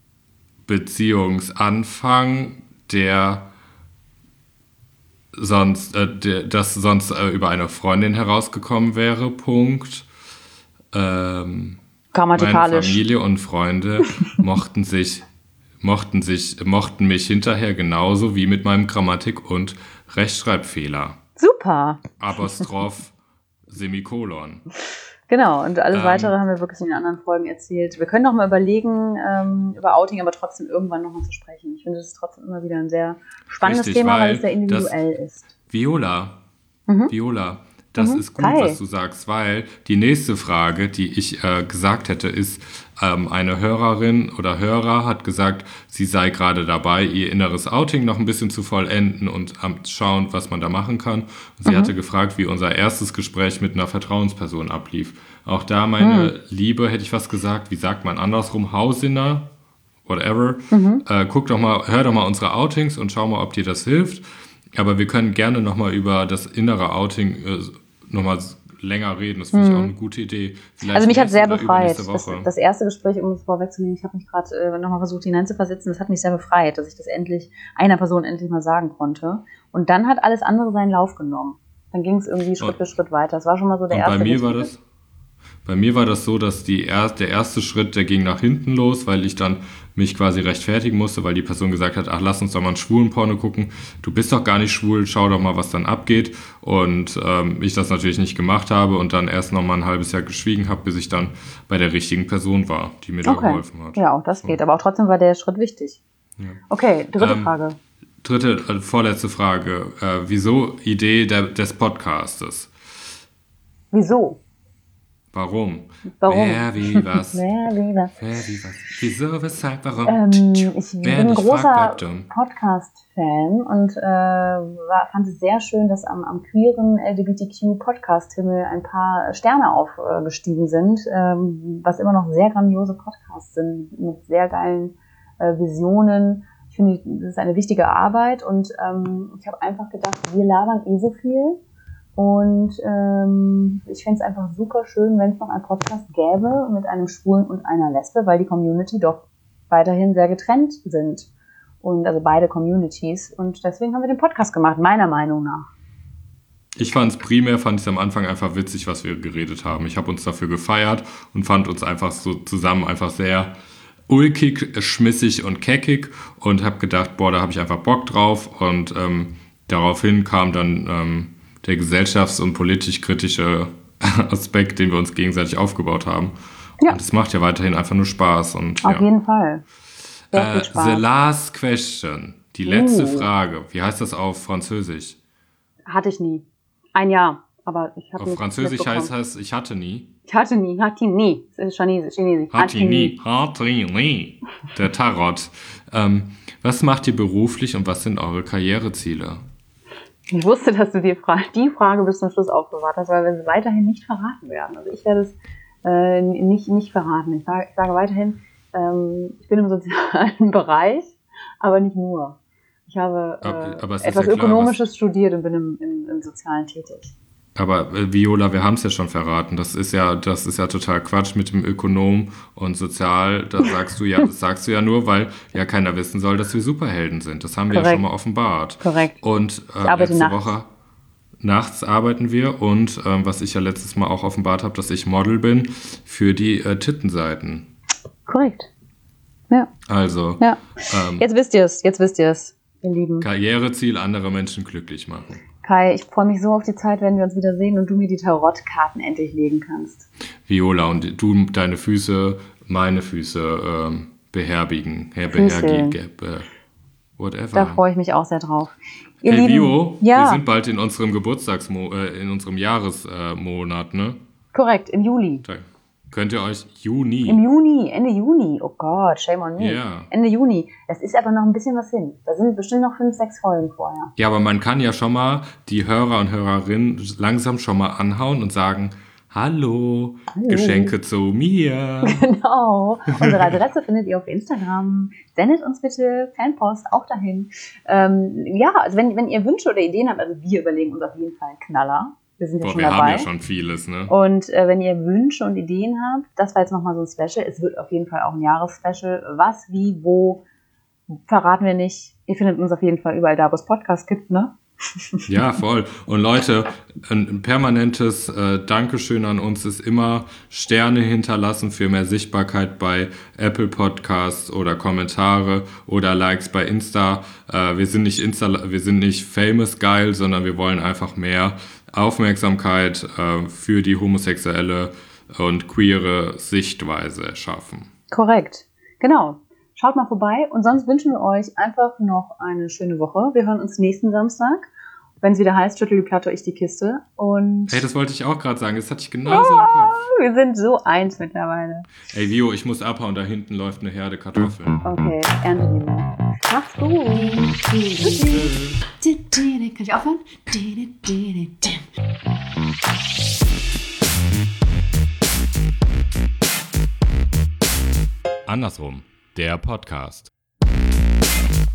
Beziehungsanfang, der sonst, äh, der, das sonst äh, über eine Freundin herausgekommen wäre, Punkt. Ähm, Grammatikalisch. Meine Familie und Freunde mochten sich, mochten sich, mochten mich hinterher genauso wie mit meinem Grammatik- und Rechtschreibfehler. Super. Apostroph, Semikolon. Genau, und alles ähm, Weitere haben wir wirklich in den anderen Folgen erzählt. Wir können noch mal überlegen, ähm, über Outing, aber trotzdem irgendwann noch mal zu sprechen. Ich finde, das ist trotzdem immer wieder ein sehr spannendes richtig, Thema, weil, weil es sehr individuell das, ist. Viola, Mhm. Viola, das Mhm. ist gut, Kai. was du sagst, weil die nächste Frage, die ich äh, gesagt hätte, ist, ähm, eine Hörerin oder Hörer hat gesagt, sie sei gerade dabei, ihr inneres Outing noch ein bisschen zu vollenden und am schauen, was man da machen kann. Und sie Mhm. hatte gefragt, wie unser erstes Gespräch mit einer Vertrauensperson ablief. Auch da, meine Mhm. Liebe, hätte ich was gesagt, wie sagt man andersrum, Hausinner, whatever. Mhm. Äh, guck doch mal, hör doch mal unsere Outings und schau mal, ob dir das hilft. Aber wir können gerne nochmal über das innere Outing äh, nochmal länger reden. Das finde ich Mhm. auch eine gute Idee. Vielleicht Also mich hat nächste sehr oder befreit. übernächste Das, Woche. das erste Gespräch, um es vorwegzunehmen, ich habe mich gerade äh, nochmal versucht hineinzuversetzen, das hat mich sehr befreit, dass ich das endlich einer Person endlich mal sagen konnte. Und dann hat alles andere seinen Lauf genommen. Dann ging es irgendwie Schritt Und- für Schritt weiter. Das war schon mal so der Und erste bei mir war richtige. das, bei mir war das so, dass die er, der erste Schritt, der ging nach hinten los, weil ich dann mich quasi rechtfertigen musste, weil die Person gesagt hat, ach, lass uns doch mal einen schwulen Porno gucken. Du bist doch gar nicht schwul, schau doch mal, was dann abgeht. Und ähm, ich das natürlich nicht gemacht habe und dann erst noch mal ein halbes Jahr geschwiegen habe, bis ich dann bei der richtigen Person war, die mir da Okay. geholfen hat. Ja, auch das geht. Aber auch trotzdem war der Schritt wichtig. Ja. Okay, dritte Ähm, Frage. Dritte, äh, vorletzte Frage. Äh, wieso Idee der, des Podcastes? Wieso? Warum? Warum? Wer, wie, was? Wer, wie, was? Wer, wie, was? Wieso, weshalb, warum? Ähm, ich Wer bin ein nicht großer fragt, bleibt dumm. Podcast-Fan und äh, war, fand es sehr schön, dass am, am queeren L G B T Q-Podcast-Himmel ein paar Sterne aufgestiegen sind, ähm, was immer noch sehr grandiose Podcasts sind, mit sehr geilen äh, Visionen. Ich finde, das ist eine wichtige Arbeit und ähm, ich habe einfach gedacht, wir labern eh so viel. Und ähm, ich fände es einfach super schön, wenn es noch einen Podcast gäbe mit einem Schwulen und einer Lesbe, weil die Community doch weiterhin sehr getrennt sind. Und also beide Communities. Und deswegen haben wir den Podcast gemacht, meiner Meinung nach. Ich fand es primär, fand ich am Anfang einfach witzig, was wir geredet haben. Ich habe uns dafür gefeiert und fand uns einfach so zusammen einfach sehr ulkig, schmissig und keckig und habe gedacht, boah, da habe ich einfach Bock drauf. Und ähm, daraufhin kam dann ähm, der gesellschafts- und politisch-kritische Aspekt, den wir uns gegenseitig aufgebaut haben. Ja. Und es macht ja weiterhin einfach nur Spaß. Und, Auf ja. jeden Fall. Sehr Äh, viel Spaß. the last question. Die letzte Uh. Frage. Wie heißt das auf Französisch? Hatte ich nie. Ein Jahr, aber ich habe Auf nicht Französisch heißt mitbekommen. es, ich hatte nie. Ich hatte nie, hatte nie. Das ist Chinesisch. Chinesisch. Hatte nie. Hatte nie. Der Tarot. Ähm, was macht ihr beruflich und was sind eure Karriereziele? Ich wusste, dass du die Frage, die Frage bis zum Schluss aufbewahrt hast, weil wir sie weiterhin nicht verraten werden. Also ich werde es äh, nicht, nicht verraten. Ich sage, ich sage weiterhin, ähm, ich bin im sozialen Bereich, aber nicht nur. Ich habe äh, Aber- aber es ist etwas ja klar, Ökonomisches was- studiert und bin im, im, im Sozialen tätig. Aber äh, Viola, wir haben es ja schon verraten. Das ist ja, das ist ja total Quatsch mit dem Ökonom und Sozial. Da sagst du ja, das sagst du ja nur, weil ja keiner wissen soll, dass wir Superhelden sind. Das haben wir ja Korrekt. schon mal offenbart. Korrekt. Und äh, Ich arbeite letzte nachts. Woche nachts arbeiten wir und ähm, was ich ja letztes Mal auch offenbart habe, dass ich Model bin für die äh, Tittenseiten. Korrekt. Ja. Also ja. ähm, Jetzt wisst ihr es. Jetzt wisst ihr es, ihr Lieben. Karriereziel, andere Menschen glücklich machen. Kai, ich freue mich so auf die Zeit, wenn wir uns wieder sehen und du mir die Tarotkarten endlich legen kannst. Viola und du deine Füße, meine Füße ähm, beherbergen, her beherbergen, äh, whatever. Da freue ich mich auch sehr drauf. Ihr Hey Lieben, Vio, ja, wir sind bald in unserem Geburtstagsmonat, äh, in unserem Jahresmonat, äh, ne? korrekt, im Juli. Da könnt ihr euch Juni. Im Juni, Ende Juni. Oh Gott, shame on me. Ja. Ende Juni. Es ist aber noch ein bisschen was hin. Da sind bestimmt noch fünf, sechs Folgen vorher. Ja, aber man kann ja schon mal die Hörer und Hörerinnen langsam schon mal anhauen und sagen, hallo, Hallo. Geschenke zu mir. Genau. Unsere Adresse findet ihr auf Instagram. Sendet uns bitte Fanpost auch dahin. Ähm, ja, also wenn, wenn ihr Wünsche oder Ideen habt, also wir überlegen uns auf jeden Fall einen Knaller. Wir sind ja Boah, schon wir dabei. haben ja schon vieles, ne? Und äh, wenn ihr Wünsche und Ideen habt, das war jetzt nochmal so ein Special. Es wird auf jeden Fall auch ein Jahresspecial. Was, wie, wo, verraten wir nicht. Ihr findet uns auf jeden Fall überall da, wo es Podcasts gibt, ne? Ja, voll. Und Leute, ein permanentes äh, Dankeschön an uns ist immer Sterne hinterlassen für mehr Sichtbarkeit bei Apple Podcasts oder Kommentare oder Likes bei Insta. Äh, wir sind nicht Insta, wir sind nicht famous geil, sondern wir wollen einfach mehr Aufmerksamkeit äh, für die homosexuelle und queere Sichtweise schaffen. Korrekt. Genau. Schaut mal vorbei und sonst wünschen wir euch einfach noch eine schöne Woche. Wir hören uns nächsten Samstag, wenn es wieder heißt, schüttel die Platte, ich die Kiste. Und Hey, das wollte ich auch gerade sagen, das hatte ich genauso im Kopf. wir sind so eins mittlerweile. Ey, Vio, ich muss abhauen, da hinten läuft eine Herde Kartoffeln. Okay, ernte die mal. Macht's gut. Kann ich aufhören? Andersrum, der Podcast.